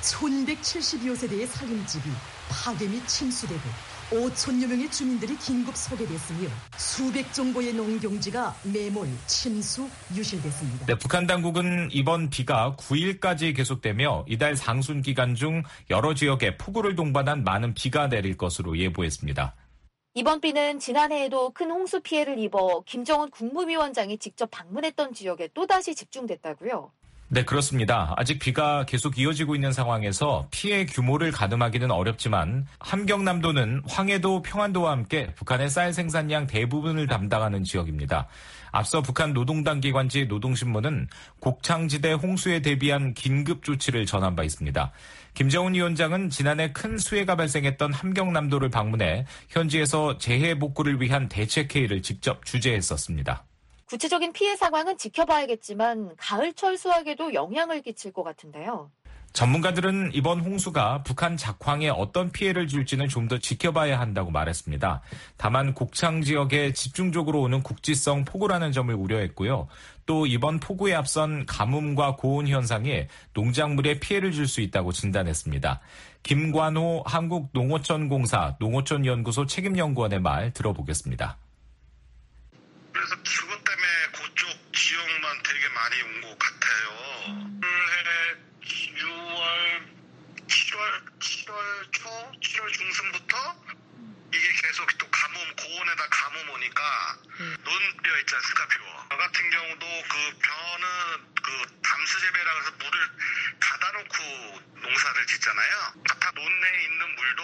1172여 세대의 살림집이 파괴 및 침수되고 5천여 명의 주민들이 긴급 소개됐으며 수백 정도의 농경지가 매몰, 침수, 유실됐습니다. 네, 북한 당국은 이번 비가 9일까지 계속되며 이달 상순 기간 중 여러 지역에 폭우를 동반한 많은 비가 내릴 것으로 예보했습니다. 이번 비는 지난해에도 큰 홍수 피해를 입어 김정은 국무위원장이 직접 방문했던 지역에 또다시 집중됐다고요? 네, 그렇습니다. 아직 비가 계속 이어지고 있는 상황에서 피해 규모를 가늠하기는 어렵지만 함경남도는 황해도, 평안도와 함께 북한의 쌀 생산량 대부분을 담당하는 지역입니다. 앞서 북한 노동당 기관지 노동신문은 곡창지대 홍수에 대비한 긴급 조치를 전한 바 있습니다. 김정은 위원장은 지난해 큰 수해가 발생했던 함경남도를 방문해 현지에서 재해 복구를 위한 대책회의를 직접 주재했었습니다. 구체적인 피해 상황은 지켜봐야겠지만 가을철 수확에도 영향을 끼칠 것 같은데요. 전문가들은 이번 홍수가 북한 작황에 어떤 피해를 줄지는 좀 더 지켜봐야 한다고 말했습니다. 다만 곡창 지역에 집중적으로 오는 국지성 폭우라는 점을 우려했고요. 또 이번 폭우에 앞선 가뭄과 고온 현상이 농작물에 피해를 줄 수 있다고 진단했습니다. 김관호 한국농어촌공사 농어촌연구소 책임연구원의 말 들어보겠습니다. 그래서 그것 때문에 그쪽 지역만 되게 많이 온 것 같아요. 올해 7월 중순부터 이게 계속 또 고온에다 가뭄 오니까 논벼 있지 않습니까, 벼. 저 같은 경우도 그 벼는 그 담수재배라 해서 물을 닫아놓고 농사를 짓잖아요. 다 논내에 있는 물도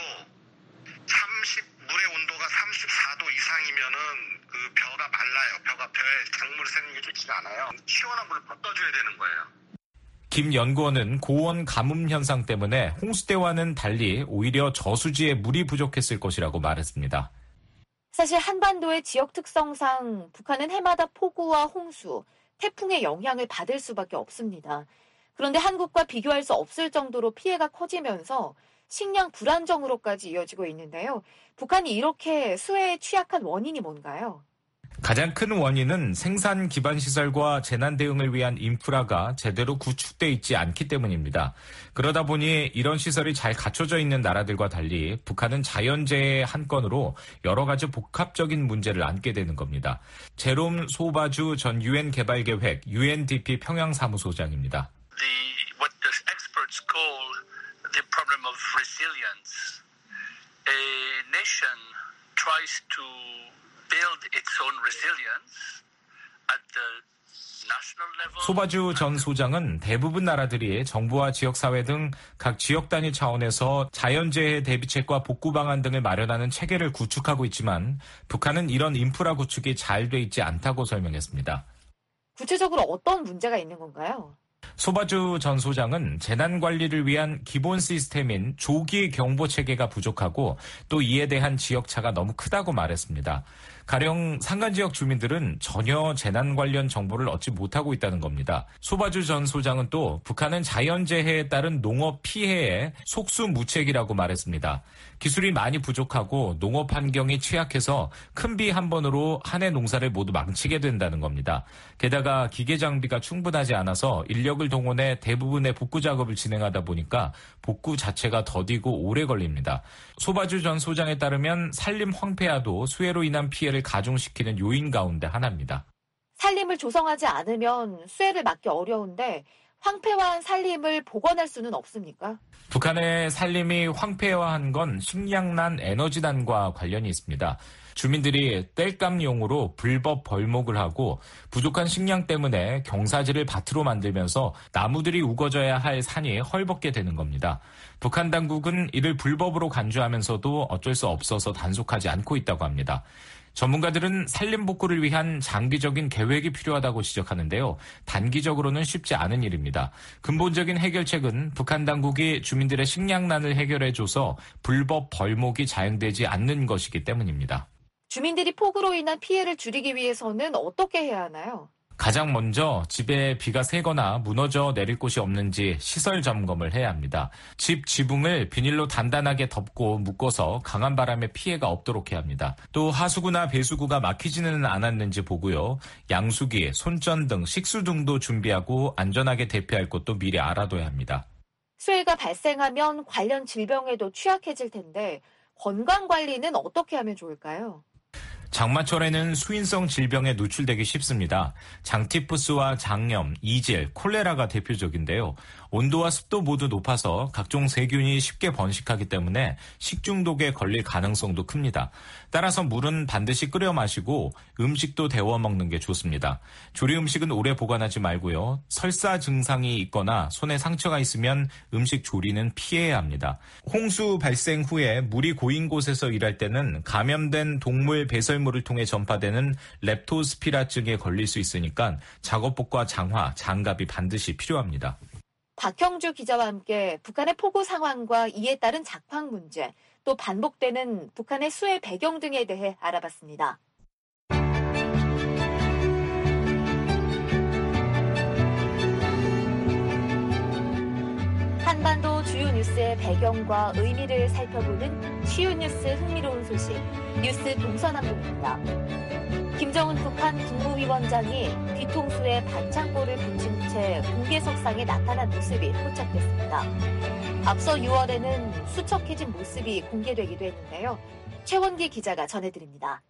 물의 온도가 34도 이상이면은 그 벼가 말라요. 벼에 작물이 새는 게 좋지가 않아요. 시원한 물을 뻗어줘야 되는 거예요. 김 연구원은 고온 가뭄 현상 때문에 홍수 때와는 달리 오히려 저수지에 물이 부족했을 것이라고 말했습니다. 사실 한반도의 지역 특성상 북한은 해마다 폭우와 홍수, 태풍의 영향을 받을 수밖에 없습니다. 그런데 한국과 비교할 수 없을 정도로 피해가 커지면서 식량 불안정으로까지 이어지고 있는데요. 북한이 이렇게 수해에 취약한 원인이 뭔가요? 가장 큰 원인은 생산 기반 시설과 재난 대응을 위한 인프라가 제대로 구축돼 있지 않기 때문입니다. 그러다 보니 이런 시설이 잘 갖춰져 있는 나라들과 달리 북한은 자연재해의 한 건으로 여러 가지 복합적인 문제를 안게 되는 겁니다. 제롬 소바주 전 유엔 개발계획 UNDP 평양사무소장입니다. What the experts call the problem of resilience. A nation tries to build its own resilience at the 소바주 전 소장은 대부분 나라들이 정부와 지역사회 등 각 지역 단위 차원에서 자연재해 대비책과 복구 방안 등을 마련하는 체계를 구축하고 있지만 북한은 이런 인프라 구축이 잘 돼 있지 않다고 설명했습니다. 구체적으로 어떤 문제가 있는 건가요? 소바주 전 소장은 재난관리를 위한 기본 시스템인 조기 경보 체계가 부족하고 또 이에 대한 지역차가 너무 크다고 말했습니다. 가령 산간지역 주민들은 전혀 재난 관련 정보를 얻지 못하고 있다는 겁니다. 소바주 전 소장은 또 북한은 자연재해에 따른 농업 피해에 속수무책이라고 말했습니다. 기술이 많이 부족하고 농업 환경이 취약해서 큰 비 한 번으로 한 해 농사를 모두 망치게 된다는 겁니다. 게다가 기계 장비가 충분하지 않아서 인력을 동원해 대부분의 복구 작업을 진행하다 보니까 복구 자체가 더디고 오래 걸립니다. 소바주 전 소장에 따르면 산림 황폐화도 수해로 인한 피해를 가중시키는 요인 가운데 하나입니다. 산림을 조성하지 않으면 수해를 막기 어려운데 황폐화한 산림을 복원할 수는 없습니까? 북한의 산림이 황폐화한 건 식량난, 에너지난과 관련이 있습니다. 주민들이 땔감용으로 불법 벌목을 하고 부족한 식량 때문에 경사지를 밭으로 만들면서 나무들이 우거져야 할 산이 헐벗게 되는 겁니다. 북한 당국은 이를 불법으로 간주하면서도 어쩔 수 없어서 단속하지 않고 있다고 합니다. 전문가들은 산림 복구를 위한 장기적인 계획이 필요하다고 지적하는데요. 단기적으로는 쉽지 않은 일입니다. 근본적인 해결책은 북한 당국이 주민들의 식량난을 해결해줘서 불법 벌목이 자행되지 않는 것이기 때문입니다. 주민들이 폭우로 인한 피해를 줄이기 위해서는 어떻게 해야 하나요? 가장 먼저 집에 비가 새거나 무너져 내릴 곳이 없는지 시설 점검을 해야 합니다. 집 지붕을 비닐로 단단하게 덮고 묶어서 강한 바람에 피해가 없도록 해야 합니다. 또 하수구나 배수구가 막히지는 않았는지 보고요. 양수기, 손전 등 식수 등도 준비하고 안전하게 대피할 곳도 미리 알아둬야 합니다. 수해가 발생하면 관련 질병에도 취약해질 텐데 건강관리는 어떻게 하면 좋을까요? 장마철에는 수인성 질병에 노출되기 쉽습니다. 장티푸스와 장염, 이질, 콜레라가 대표적인데요. 온도와 습도 모두 높아서 각종 세균이 쉽게 번식하기 때문에 식중독에 걸릴 가능성도 큽니다. 따라서 물은 반드시 끓여 마시고 음식도 데워 먹는 게 좋습니다. 조리 음식은 오래 보관하지 말고요. 설사 증상이 있거나 손에 상처가 있으면 음식 조리는 피해야 합니다. 홍수 발생 후에 물이 고인 곳에서 일할 때는 감염된 동물 배설물을 통해 전파되는 렙토스피라증에 걸릴 수 있으니까 작업복과 장화, 장갑이 반드시 필요합니다. 박형주 기자와 함께 북한의 폭우 상황과 이에 따른 작황 문제, 또 반복되는 북한의 수해 배경 등에 대해 알아봤습니다. 한반도 주요 뉴스의 배경과 의미를 살펴보는 쉬운 뉴스 흥미로운 소식, 뉴스 동서남북입니다. 김정은 북한 국무위원장이 뒤통수에 반창고를 붙인 채 공개석상에 나타난 모습이 포착됐습니다. 앞서 6월에는 수척해진 모습이 공개되기도 했는데요. 최원기 기자가 전해드립니다.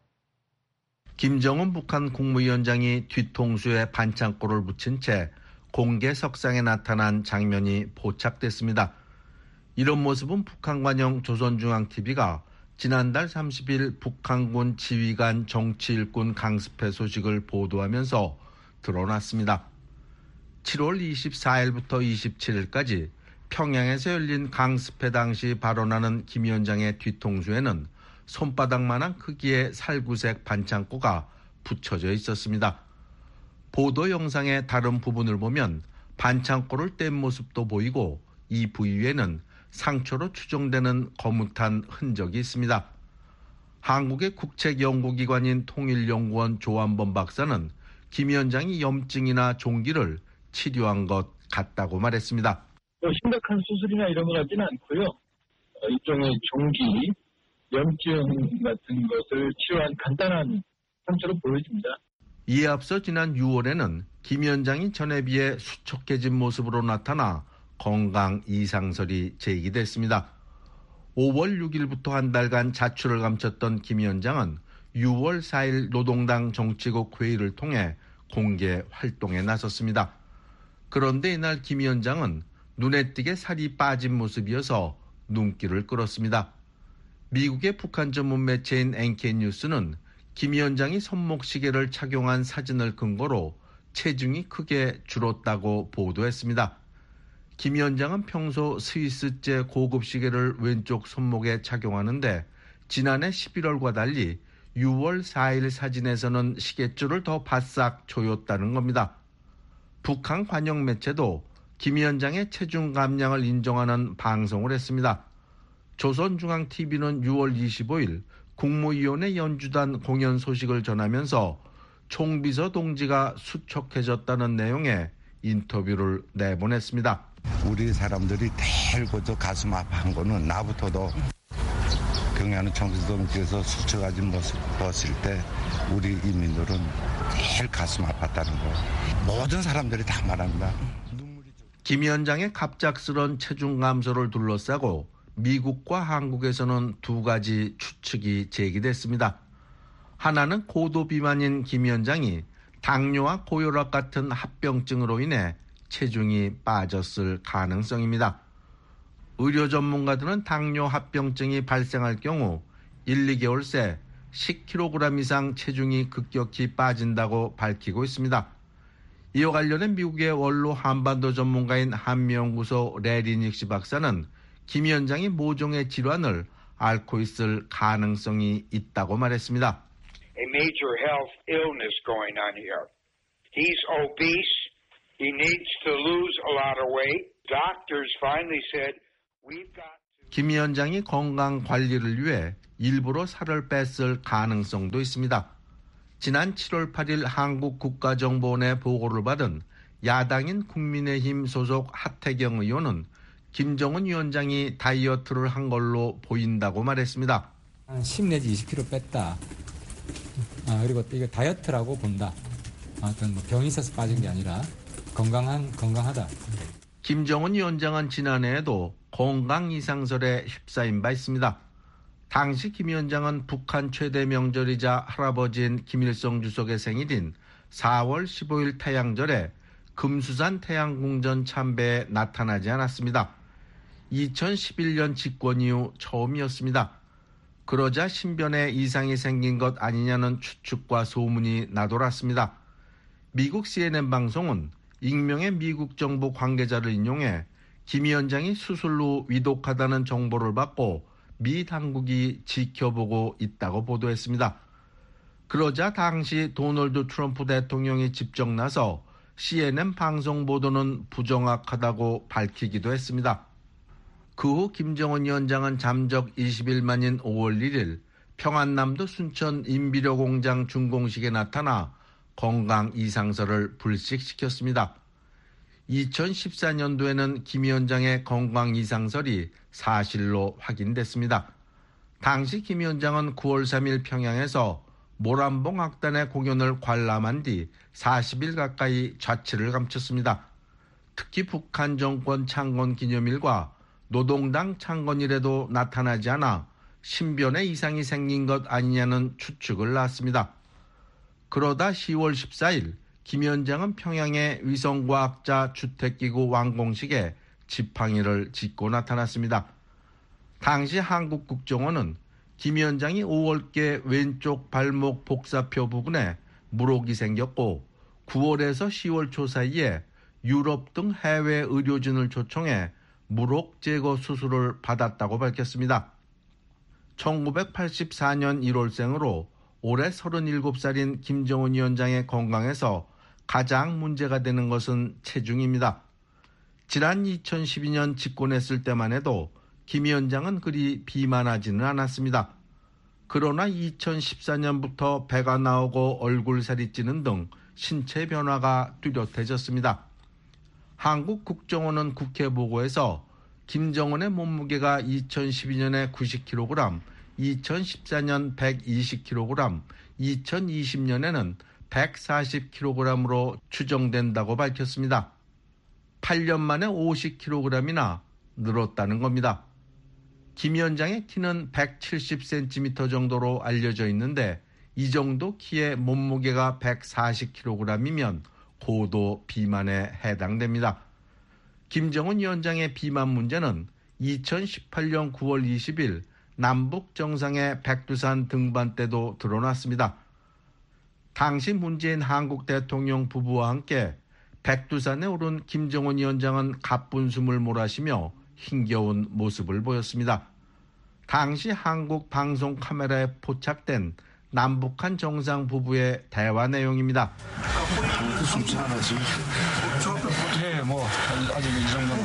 김정은 북한 국무위원장이 뒤통수에 반창고를 붙인 채 공개석상에 나타난 장면이 포착됐습니다. 이런 모습은 북한관영 조선중앙TV가 지난달 30일 북한군 지휘관 정치일꾼 강습회 소식을 보도하면서 드러났습니다. 7월 24일부터 27일까지 평양에서 열린 강습회 당시 발언하는 김 위원장의 뒤통수에는 손바닥만한 크기의 살구색 반창고가 붙여져 있었습니다. 보도 영상의 다른 부분을 보면 반창고를 뗀 모습도 보이고 이 부위에는 상처로 추정되는 거뭇한 흔적이 있습니다. 한국의 국책연구기관인 통일연구원 조한범 박사는 김 위원장이 염증이나 종기를 치료한 것 같다고 말했습니다. 심각한 수술이나 이런 것 같지는 않고요. 일종의 종기, 염증 같은 것을 치료한 간단한 상처로 보여집니다. 이에 앞서 지난 6월에는 김 위원장이 전에 비해 수척해진 모습으로 나타나 건강 이상설이 제기됐습니다. 5월 6일부터 한 달간 자출을 감췄던 김 위원장은 6월 4일 노동당 정치국 회의를 통해 공개 활동에 나섰습니다. 그런데 이날 김 위원장은 눈에 띄게 살이 빠진 모습이어서 눈길을 끌었습니다. 미국의 북한 전문 매체인 NK뉴스는 김 위원장이 손목시계를 착용한 사진을 근거로 체중이 크게 줄었다고 보도했습니다. 김 위원장은 평소 스위스제 고급 시계를 왼쪽 손목에 착용하는데 지난해 11월과 달리 6월 4일 사진에서는 시계줄을 더 바싹 조였다는 겁니다. 북한 관영 매체도 김 위원장의 체중 감량을 인정하는 방송을 했습니다. 조선중앙TV는 6월 25일 국무위원회 연주단 공연 소식을 전하면서 총비서 동지가 수척해졌다는 내용의 인터뷰를 내보냈습니다. 우리 사람들이 제일 가슴 아파한 거는 나부터도 경애하는 총비서 동지에서 수척해진 모습 봤을 때 우리 인민들은 제일 가슴 아팠다는 거. 모든 사람들이 다 말합니다. 김 위원장의 갑작스런 체중 감소를 둘러싸고 미국과 한국에서는 두 가지 추측이 제기됐습니다. 하나는 고도 비만인 김 위원장이 당뇨와 고혈압 같은 합병증으로 인해 체중이 빠졌을 가능성입니다. 의료 전문가들은 당뇨 합병증이 발생할 경우 1, 2개월 새 10kg 이상 체중이 급격히 빠진다고 밝히고 있습니다. 이와 관련해 미국의 원로 한반도 전문가인 한미연구소 레리 닉시 박사는 김 위원장이 모종의 질환을 앓고 있을 가능성이 있다고 말했습니다. A major health illness going on here. He's obese. He needs to lose a lot of weight. Doctors finally said, we've got to... 김 위원장이 건강 관리를 위해 일부러 살을 뺐을 가능성도 있습니다. 지난 7월 8일 한국국가정보원의 보고를 받은 야당인 국민의힘 소속 하태경 의원은 김정은 위원장이 다이어트를 한 걸로 보인다고 말했습니다. 한 10 내지 20kg 뺐다. 그리고 이거 다이어트라고 본다. 어떤 병이 있어서 빠진 게 아니라 건강하다. 김정은 위원장은 지난해에도 건강 이상설에 휩싸인 바 있습니다. 당시 김 위원장은 북한 최대 명절이자 할아버지인 김일성 주석의 생일인 4월 15일 태양절에 금수산 태양궁전 참배에 나타나지 않았습니다. 2011년 집권 이후 처음이었습니다. 그러자 신변에 이상이 생긴 것 아니냐는 추측과 소문이 나돌았습니다. 미국 CNN 방송은 익명의 미국 정부 관계자를 인용해 김 위원장이 수술 후 위독하다는 정보를 받고 미 당국이 지켜보고 있다고 보도했습니다. 그러자 당시 도널드 트럼프 대통령이 직접 나서 CNN 방송 보도는 부정확하다고 밝히기도 했습니다. 그 후 김정은 위원장은 잠적 20일 만인 5월 1일 평안남도 순천 인비료 공장 준공식에 나타나 건강 이상설을 불식시켰습니다. 2014년도에는 김 위원장의 건강 이상설이 사실로 확인됐습니다. 당시 김 위원장은 9월 3일 평양에서 모란봉 악단의 공연을 관람한 뒤 40일 가까이 자취를 감췄습니다. 특히 북한 정권 창건 기념일과 노동당 창건일에도 나타나지 않아 신변에 이상이 생긴 것 아니냐는 추측을 낳았습니다. 그러다 10월 14일 김 위원장은 평양의 위성과학자 주택기구 완공식에 지팡이를 짚고 나타났습니다. 당시 한국국정원은 김 위원장이 5월께 왼쪽 발목 복사표 부분에 물혹이 생겼고 9월에서 10월 초 사이에 유럽 등 해외 의료진을 초청해 물혹 제거 수술을 받았다고 밝혔습니다. 1984년 1월생으로 올해 37살인 김정은 위원장의 건강에서 가장 문제가 되는 것은 체중입니다. 지난 2012년 집권했을 때만 해도 김 위원장은 그리 비만하지는 않았습니다. 그러나 2014년부터 배가 나오고 얼굴살이 찌는 등 신체 변화가 뚜렷해졌습니다. 한국 국정원은 국회 보고에서 김정은의 몸무게가 2012년에 90kg, 2014년 120kg, 2020년에는 140kg으로 추정된다고 밝혔습니다. 8년 만에 50kg이나 늘었다는 겁니다. 김 위원장의 키는 170cm 정도로 알려져 있는데 이 정도 키의 몸무게가 140kg이면 고도 비만에 해당됩니다. 김정은 위원장의 비만 문제는 2018년 9월 20일 남북 정상의 백두산 등반 때도 드러났습니다. 당시 문재인 한국 대통령 부부와 함께 백두산에 오른 김정은 위원장은 가쁜 숨을 몰아쉬며 힘겨운 모습을 보였습니다. 당시 한국 방송 카메라에 포착된 남북한 정상 부부의 대화 내용입니다. 숨차나지? 네, 뭐 아직 이 정도는.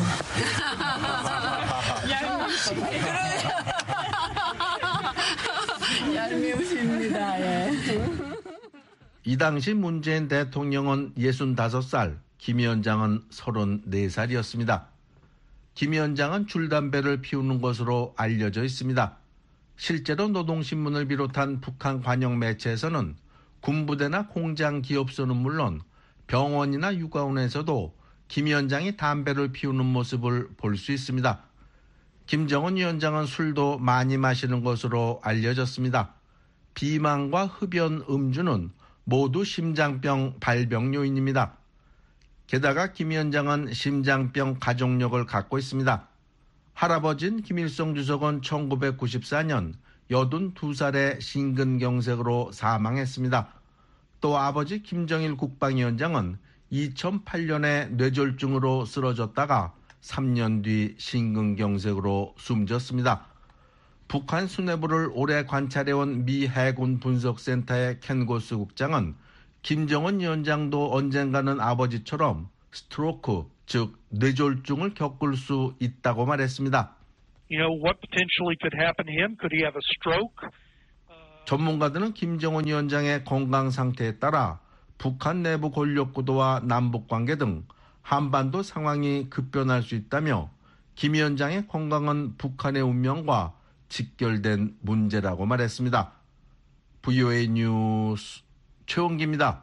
얄미우십니다. 예. 이 당시 문재인 대통령은 65살, 김 위원장은 34살이었습니다. 김 위원장은 줄담배를 피우는 것으로 알려져 있습니다. 실제로 노동신문을 비롯한 북한 관영 매체에서는 군부대나 공장 기업소는 물론 병원이나 육아원에서도 김 위원장이 담배를 피우는 모습을 볼 수 있습니다. 김정은 위원장은 술도 많이 마시는 것으로 알려졌습니다. 비만과 흡연, 음주는 모두 심장병 발병 요인입니다. 게다가 김 위원장은 심장병 가족력을 갖고 있습니다. 할아버지인 김일성 주석은 1994년 82살의 심근경색으로 사망했습니다. 또 아버지 김정일 국방위원장은 2008년에 뇌졸중으로 쓰러졌다가 3년 뒤 심근경색으로 숨졌습니다. 북한 수뇌부를 오래 관찰해온 미 해군 분석센터의 켄 고스 국장은 김정은 위원장도 언젠가는 아버지처럼 스트로크, 즉 뇌졸중을 겪을 수 있다고 말했습니다. What potentially could happen to him? Could he have a stroke? 전문가들은 김정은 위원장의 건강 상태에 따라 북한 내부 권력 구도와 남북 관계 등 한반도 상황이 급변할 수 있다며 김 위원장의 건강은 북한의 운명과 직결된 문제라고 말했습니다. VOA 뉴스 최원기입니다.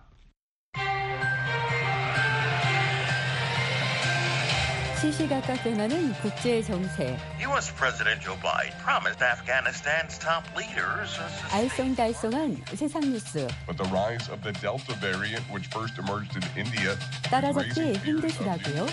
시시각각 변하는 국제 정세. U.S. President Joe Biden promised Afghanistan's top leaders. 알쏭달쏭한 세상 뉴스. But the rise of the Delta variant, which first emerged in India, 따라잡기 힘드시다고요?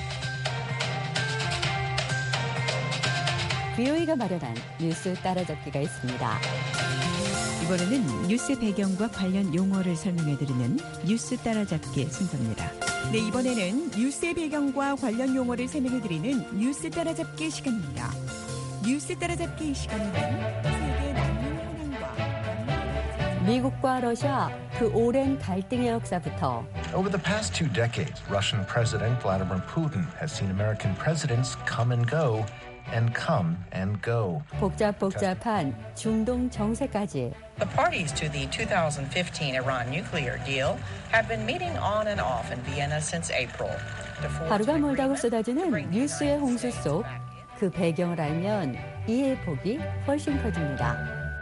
VOA가 마련한 뉴스 따라잡기가 있습니다. 이번에는 뉴스 배경과 관련 용어를 설명해드리는 뉴스 따라잡기 순서입니다. 네, 이번에는 뉴스의 배경과 관련 용어를 설명해드리는 뉴스 따라잡기 시간입니다. 뉴스 따라잡기 시간에는 세계 난민 현황과 미국과 러시아 그 오랜 갈등의 역사부터 Over the past 2 decades, Russian President Vladimir Putin has seen American presidents come and go. And come and go. 복잡한 중동 정세까지. The parties to the 2015 Iran nuclear deal have been meeting on and off in Vienna since April. 하루가 멀다고 쏟아지는 뉴스의 홍수 속 그 배경을 알면 이해의 폭이 훨씬 커집니다.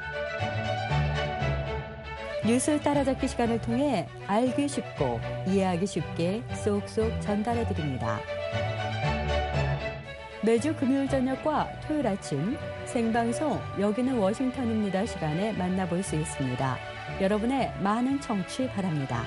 뉴스 따라잡기 시간을 통해 알기 쉽고 이해하기 쉽게 쏙쏙 전달해드립니다. 매주 금요일 저녁과 토요일 아침 생방송 여기는 워싱턴입니다 시간에 만나볼 수 있습니다. 여러분의 많은 청취 바랍니다.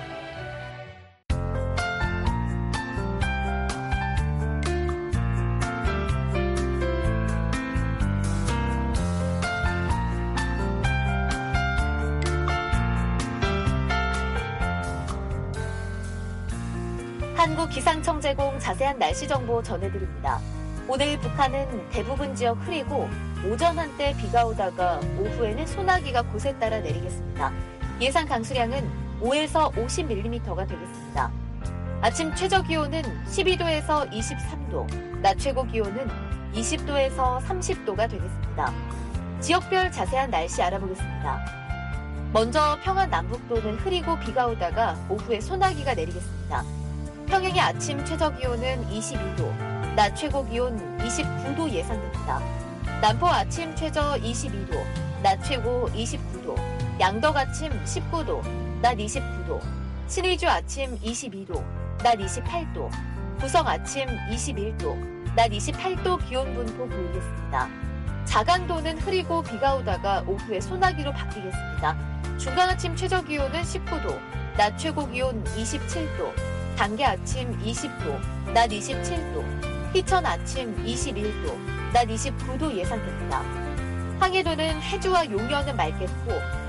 한국기상청 제공 자세한 날씨 정보 전해드립니다. 오늘 북한은 대부분 지역 흐리고 오전 한때 비가 오다가 오후에는 소나기가 곳에 따라 내리겠습니다. 예상 강수량은 5에서 50mm가 되겠습니다. 아침 최저 기온은 12도에서 23도, 낮 최고 기온은 20도에서 30도가 되겠습니다. 지역별 자세한 날씨 알아보겠습니다. 먼저 평안 남북도는 흐리고 비가 오다가 오후에 소나기가 내리겠습니다. 평양의 아침 최저 기온은 22도, 낮 최고 기온 29도 예상됩니다. 남포 아침 최저 22도, 낮 최고 29도, 양덕 아침 19도, 낮 29도, 신의주 아침 22도, 낮 28도, 부성 아침 21도, 낮 28도 기온 분포 보이겠습니다. 자강도는 흐리고 비가 오다가 오후에 소나기로 바뀌겠습니다. 중간 아침 최저 기온은 19도, 낮 최고 기온 27도, 단계 아침 20도, 낮 27도, 희천 아침 21도, 낮 29도 예상됩니다. 황해도는 해주와 용현은 맑겠고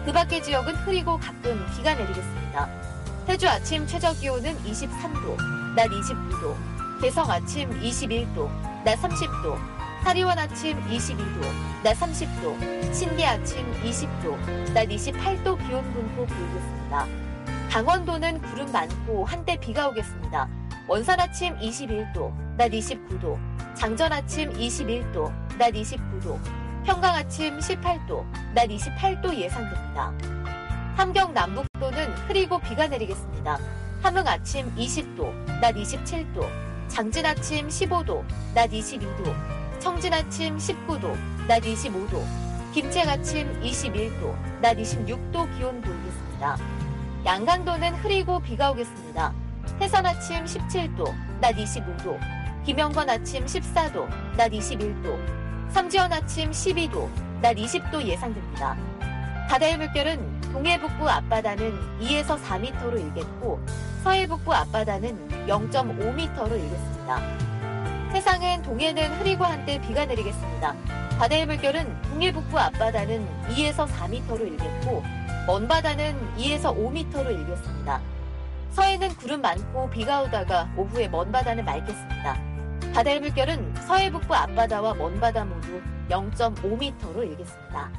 그 밖의 지역은 흐리고 가끔 비가 내리겠습니다. 태주 아침 최저기온은 23도, 낮 29도, 개성 아침 21도, 낮 30도, 사리원 아침 22도, 낮 30도, 신계 아침 20도, 낮 28도 기온 분포 보이겠습니다. 강원도는 구름 많고 한때 비가 오겠습니다. 원산 아침 21도, 낮 29도, 장전 아침 21도, 낮 29도, 평강 아침 18도, 낮 28도 예상됩니다. 함경 남북도는 흐리고 비가 내리겠습니다. 함흥 아침 20도, 낮 27도, 장진 아침 15도, 낮 22도, 청진 아침 19도, 낮 25도, 김책 아침 21도, 낮 26도 기온 보이겠습니다. 양강도는 흐리고 비가 오겠습니다. 해선 아침 17도, 낮 25도, 김영건 아침 14도, 낮 21도, 삼지연 아침 12도, 낮 20도 예상됩니다. 바다의 물결은 동해 북부 앞바다는 2에서 4m로 일겠고 서해 북부 앞바다는 0.5m로 일겠습니다. 해상은 동해는 흐리고 한때 비가 내리겠습니다. 바다의 물결은 동해 북부 앞바다는 2에서 4m로 일겠고 먼 바다는 2에서 5m로 일겠습니다. 서해는 구름 많고 비가 오다가 오후에 먼 바다는 맑겠습니다. 바다의 물결은 서해 북부 앞바다와 먼 바다 모두 0.5m로 일겠습니다.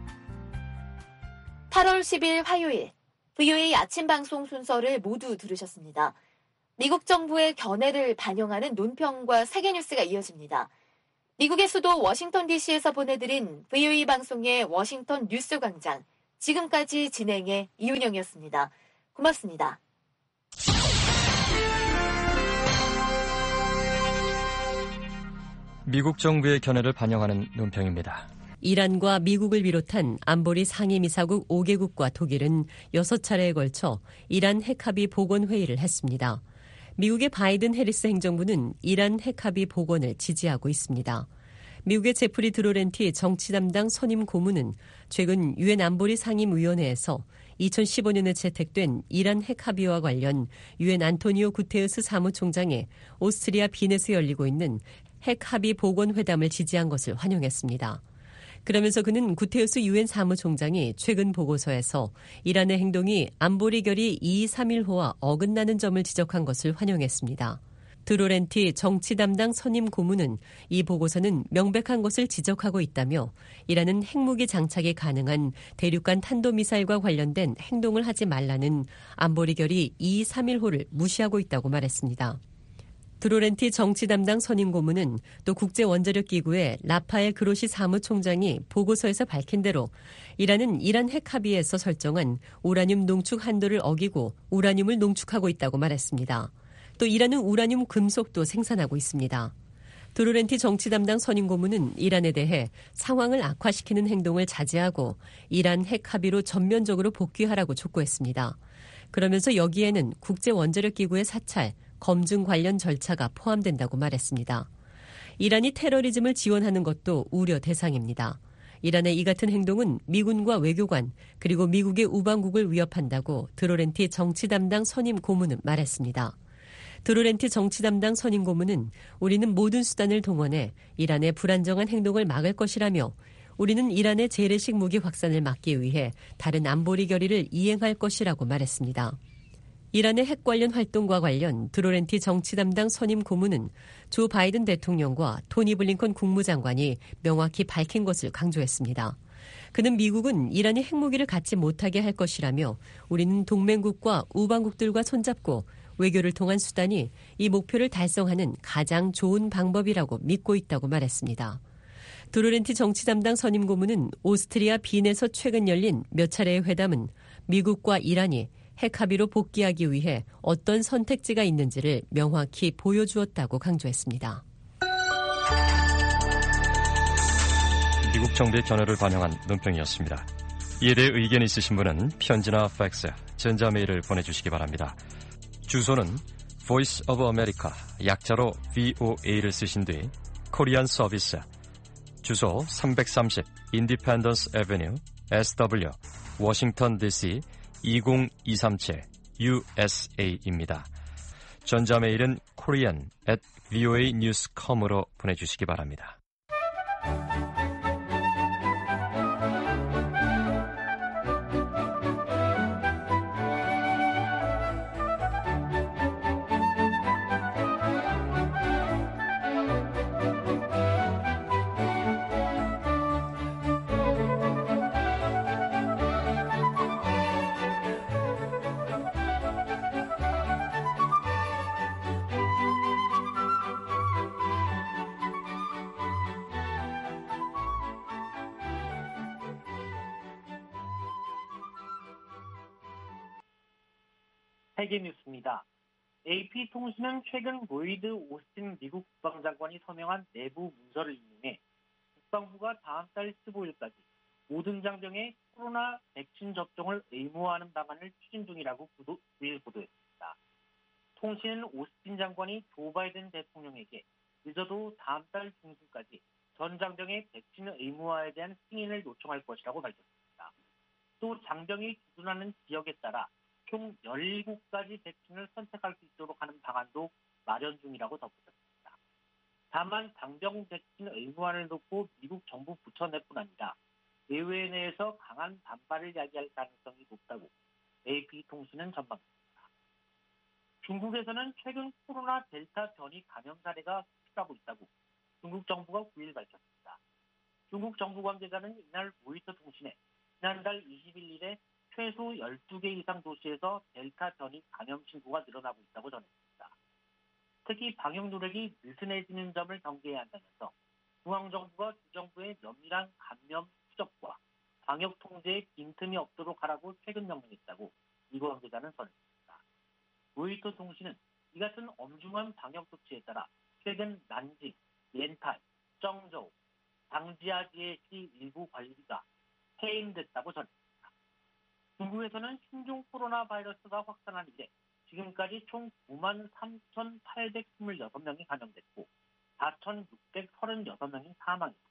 8월 10일 화요일 VOA 아침 방송 순서를 모두 들으셨습니다. 미국 정부의 견해를 반영하는 논평과 세계뉴스가 이어집니다. 미국의 수도 워싱턴 DC에서 보내드린 VOA 방송의 워싱턴 뉴스 광장. 지금까지 진행의 이윤영이었습니다. 고맙습니다. 미국 정부의 견해를 반영하는 논평입니다. 이란과 미국을 비롯한 안보리 상임이사국 5개국과 독일은 6차례에 걸쳐 이란 핵합의 복원 회의를 했습니다. 미국의 바이든 해리스 행정부는 이란 핵합의 복원을 지지하고 있습니다. 미국의 제프리 드로렌티 정치 담당 선임 고문은 최근 유엔 안보리 상임위원회에서 2015년에 채택된 이란 핵합의와 관련 유엔 안토니오 구테르스 사무총장의 오스트리아 빈에서 열리고 있는 핵합의 복원 회담을 지지한 것을 환영했습니다. 그러면서 그는 구테르스 유엔 사무총장이 최근 보고서에서 이란의 행동이 안보리 결의 2231호와 어긋나는 점을 지적한 것을 환영했습니다. 드로렌티 정치 담당 선임 고문은 이 보고서는 명백한 것을 지적하고 있다며 이란은 핵무기 장착이 가능한 대륙간 탄도미사일과 관련된 행동을 하지 말라는 안보리 결의 2231호를 무시하고 있다고 말했습니다. 드로렌티 정치 담당 선임 고문은 또 국제원자력기구의 라파엘 그로시 사무총장이 보고서에서 밝힌 대로 이란은 이란 핵합의에서 설정한 우라늄 농축 한도를 어기고 우라늄을 농축하고 있다고 말했습니다. 또 이란은 우라늄 금속도 생산하고 있습니다. 드로렌티 정치 담당 선임 고문은 이란에 대해 상황을 악화시키는 행동을 자제하고 이란 핵합의로 전면적으로 복귀하라고 촉구했습니다. 그러면서 여기에는 국제원자력기구의 사찰, 검증 관련 절차가 포함된다고 말했습니다. 이란이 테러리즘을 지원하는 것도 우려 대상입니다. 이란의 이 같은 행동은 미군과 외교관 그리고 미국의 우방국을 위협한다고 드로렌티 정치 담당 선임 고문은 말했습니다. 드로렌티 정치 담당 선임 고문은 우리는 모든 수단을 동원해 이란의 불안정한 행동을 막을 것이라며 우리는 이란의 재래식 무기 확산을 막기 위해 다른 안보리 결의를 이행할 것이라고 말했습니다. 이란의 핵 관련 활동과 관련 드로렌티 정치 담당 선임 고문은 조 바이든 대통령과 토니 블링컨 국무장관이 명확히 밝힌 것을 강조했습니다. 그는 미국은 이란이 핵무기를 갖지 못하게 할 것이라며 우리는 동맹국과 우방국들과 손잡고 외교를 통한 수단이 이 목표를 달성하는 가장 좋은 방법이라고 믿고 있다고 말했습니다. 드로렌티 정치 담당 선임 고문은 오스트리아 빈에서 최근 열린 몇 차례의 회담은 미국과 이란이 핵합의로 복귀하기 위해 어떤 선택지가 있는지를 명확히 보여주었다고 강조했습니다. 미국 정부의 견해를 반영한 논평이었습니다. 이에 대해 의견 있으신 분은 편지나 팩스, 전자메일을 보내주시기 바랍니다. 주소는 Voice of America, 약자로 VOA를 쓰신 뒤 코리안 서비스, 주소 330 Independence Avenue, SW, 워싱턴 DC 20237 USA입니다. 전자메일은 korean@voanews.com으로 보내주시기 바랍니다. 세계 뉴스입니다. AP통신은 최근 로이드 오스틴 미국 국방장관이 서명한 내부 문서를 인용해 국방부가 다음 달 15일까지 모든 장병의 코로나 백신 접종을 의무화하는 방안을 추진 중이라고 9일 보도했습니다. 통신은 오스틴 장관이 조 바이든 대통령에게 늦어도 다음 달 중순까지 전 장병의 백신 의무화에 대한 승인을 요청할 것이라고 밝혔습니다. 또 장병이 주둔하는 지역에 따라 총 17가지 백신을 선택할 수 있도록 하는 방안도 마련 중이라고 덧붙였습니다. 다만 장병 백신 의무화를 놓고 미국 정부 부처 내뿐 아니라 의회 내에서 강한 반발을 야기할 가능성이 높다고 AP통신은 전망했습니다. 중국에서는 최근 코로나 델타 변이 감염 사례가 급증하고 있다고 중국 정부가 9일 밝혔습니다. 중국 정부 관계자는 이날 로이터 통신에 지난달 21일에 최소 12개 이상 도시에서 델타 변이 감염 신고가 늘어나고 있다고 전했습니다. 특히 방역 노력이 느슨해지는 점을 경계해야 한다면서 중앙정부가 주정부의 면밀한 감염 추적과 방역 통제에 빈틈이 없도록 하라고 최근 명령했다고 이 관계자는 전했습니다. 로이터 통신은 이 같은 엄중한 방역 조치에 따라 최근 난징, 옌탈, 정저우, 당지아지에시 일부 관리가 해임됐다고 전했습니다. 중국에서는 신종 코로나 바이러스가 확산한 이래 지금까지 총 93,826명이 감염됐고 4,636명이 사망했습니다.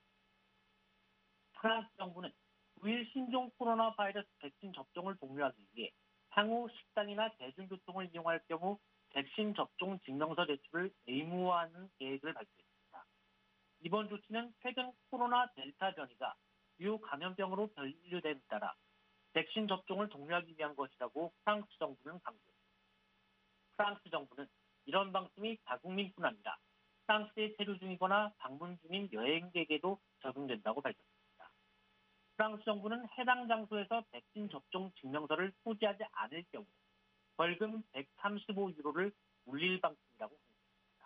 프랑스 정부는 9일 신종 코로나 바이러스 백신 접종을 독려하기 위해 향후 식당이나 대중교통을 이용할 경우 백신 접종 증명서 제출을 의무화하는 계획을 발표했습니다. 이번 조치는 최근 코로나 델타 변이가 주요 감염병으로 분류됨에 따라 백신 접종을 독려하기 위한 것이라고 프랑스 정부는 강조했습니다. 프랑스 정부는 이런 방침이 자국민뿐 아니라 프랑스에 체류 중이거나 방문 중인 여행객에도 적용된다고 밝혔습니다. 프랑스 정부는 해당 장소에서 백신 접종 증명서를 소지하지 않을 경우 벌금 135유로를 물릴 방침이라고 했습니다.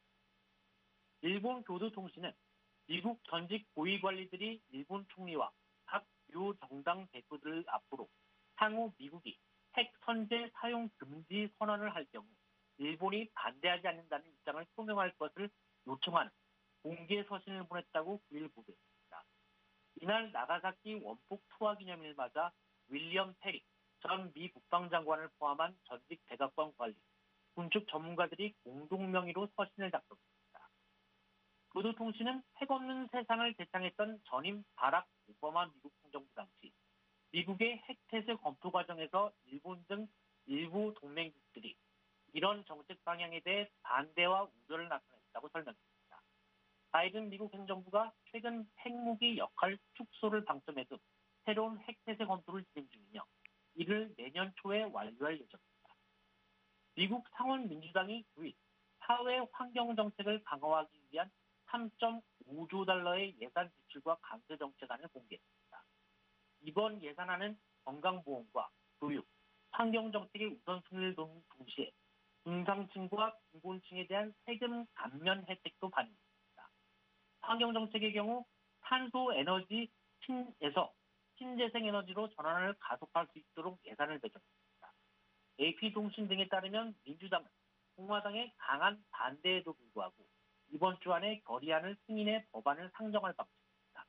일본 교도통신은 미국 전직 고위 관리들이 일본 총리와 각 주요 정당 대표들 앞으로 향후 미국이 핵 선제 사용 금지 선언을 할 경우 일본이 반대하지 않는다는 입장을 표명할 것을 요청하는 공개 서신을 보냈다고 9일 보도했습니다. 이날 나가사키 원폭 투하 기념일을 맞아 윌리엄 페리 전 미 국방장관을 포함한 전직 백악관 관리, 군축 전문가들이 공동 명의로 서신을 작성했습니다. 교도통신은 핵 없는 세상을 제창했던 전임 바락 오바마 미국 행정부 당시 미국의 핵태세 검토 과정에서 일본 등 일부 동맹국들이 이런 정책 방향에 대해 반대와 우려를 나타냈다고 설명했습니다. 바이든 미국 행정부가 최근 핵무기 역할 축소를 방점에도 새로운 핵태세 검토를 진행 중이며 이를 내년 초에 완료할 예정입니다. 미국 상원 민주당이 9일 사회 환경 정책을 강화하기 위한 3.5조 달러의 예산 지출과 강제 정책안을 공개했습니다. 이번 예산안은 건강보험과 교육, 환경정책의 우선순위를 둔 동시에 중상층과 빈곤층에 대한 세금 감면 혜택도 반영했습니다. 환경정책의 경우 탄소 에너지 신에서 신재생 에너지로 전환을 가속할 수 있도록 예산을 배정했습니다. AP통신 등에 따르면 민주당은 공화당의 강한 반대에도 불구하고 이번 주 안에 결의안을 승인해 법안을 상정할 방침입니다.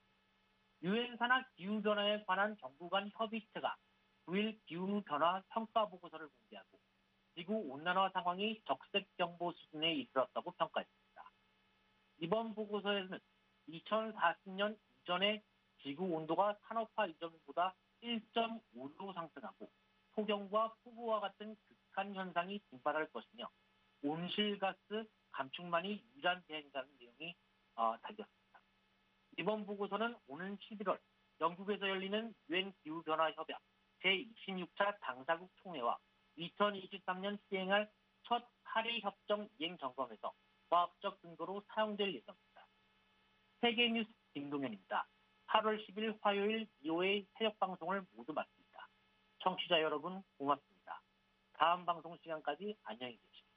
유엔 산하 기후변화에 관한 정부 간 협의체가 9일 기후변화 평가보고서를 공개하고 지구온난화 상황이 적색경보 수준에 이르렀다고 평가했습니다. 이번 보고서에는 2040년 이전의 지구 온도가 산업화 이전보다 1.5도 상승하고 폭염과 폭우와 같은 극한 현상이 빈발할 것이며 온실가스 감축만이 유일한 대안이라는 내용이 담겼습니다. 이번 보고서는 오는 11월 영국에서 열리는 유엔 기후변화협약 제26차 당사국 총회와 2023년 시행할 첫 파리 협정 이행 점검에서 과학적 근거로 사용될 예정입니다. 세계뉴스 김동현입니다. 8월 10일 화요일 VOA 새벽 방송을 모두 마칩니다. 청취자 여러분 고맙습니다. 다음 방송 시간까지 안녕히 계십시오.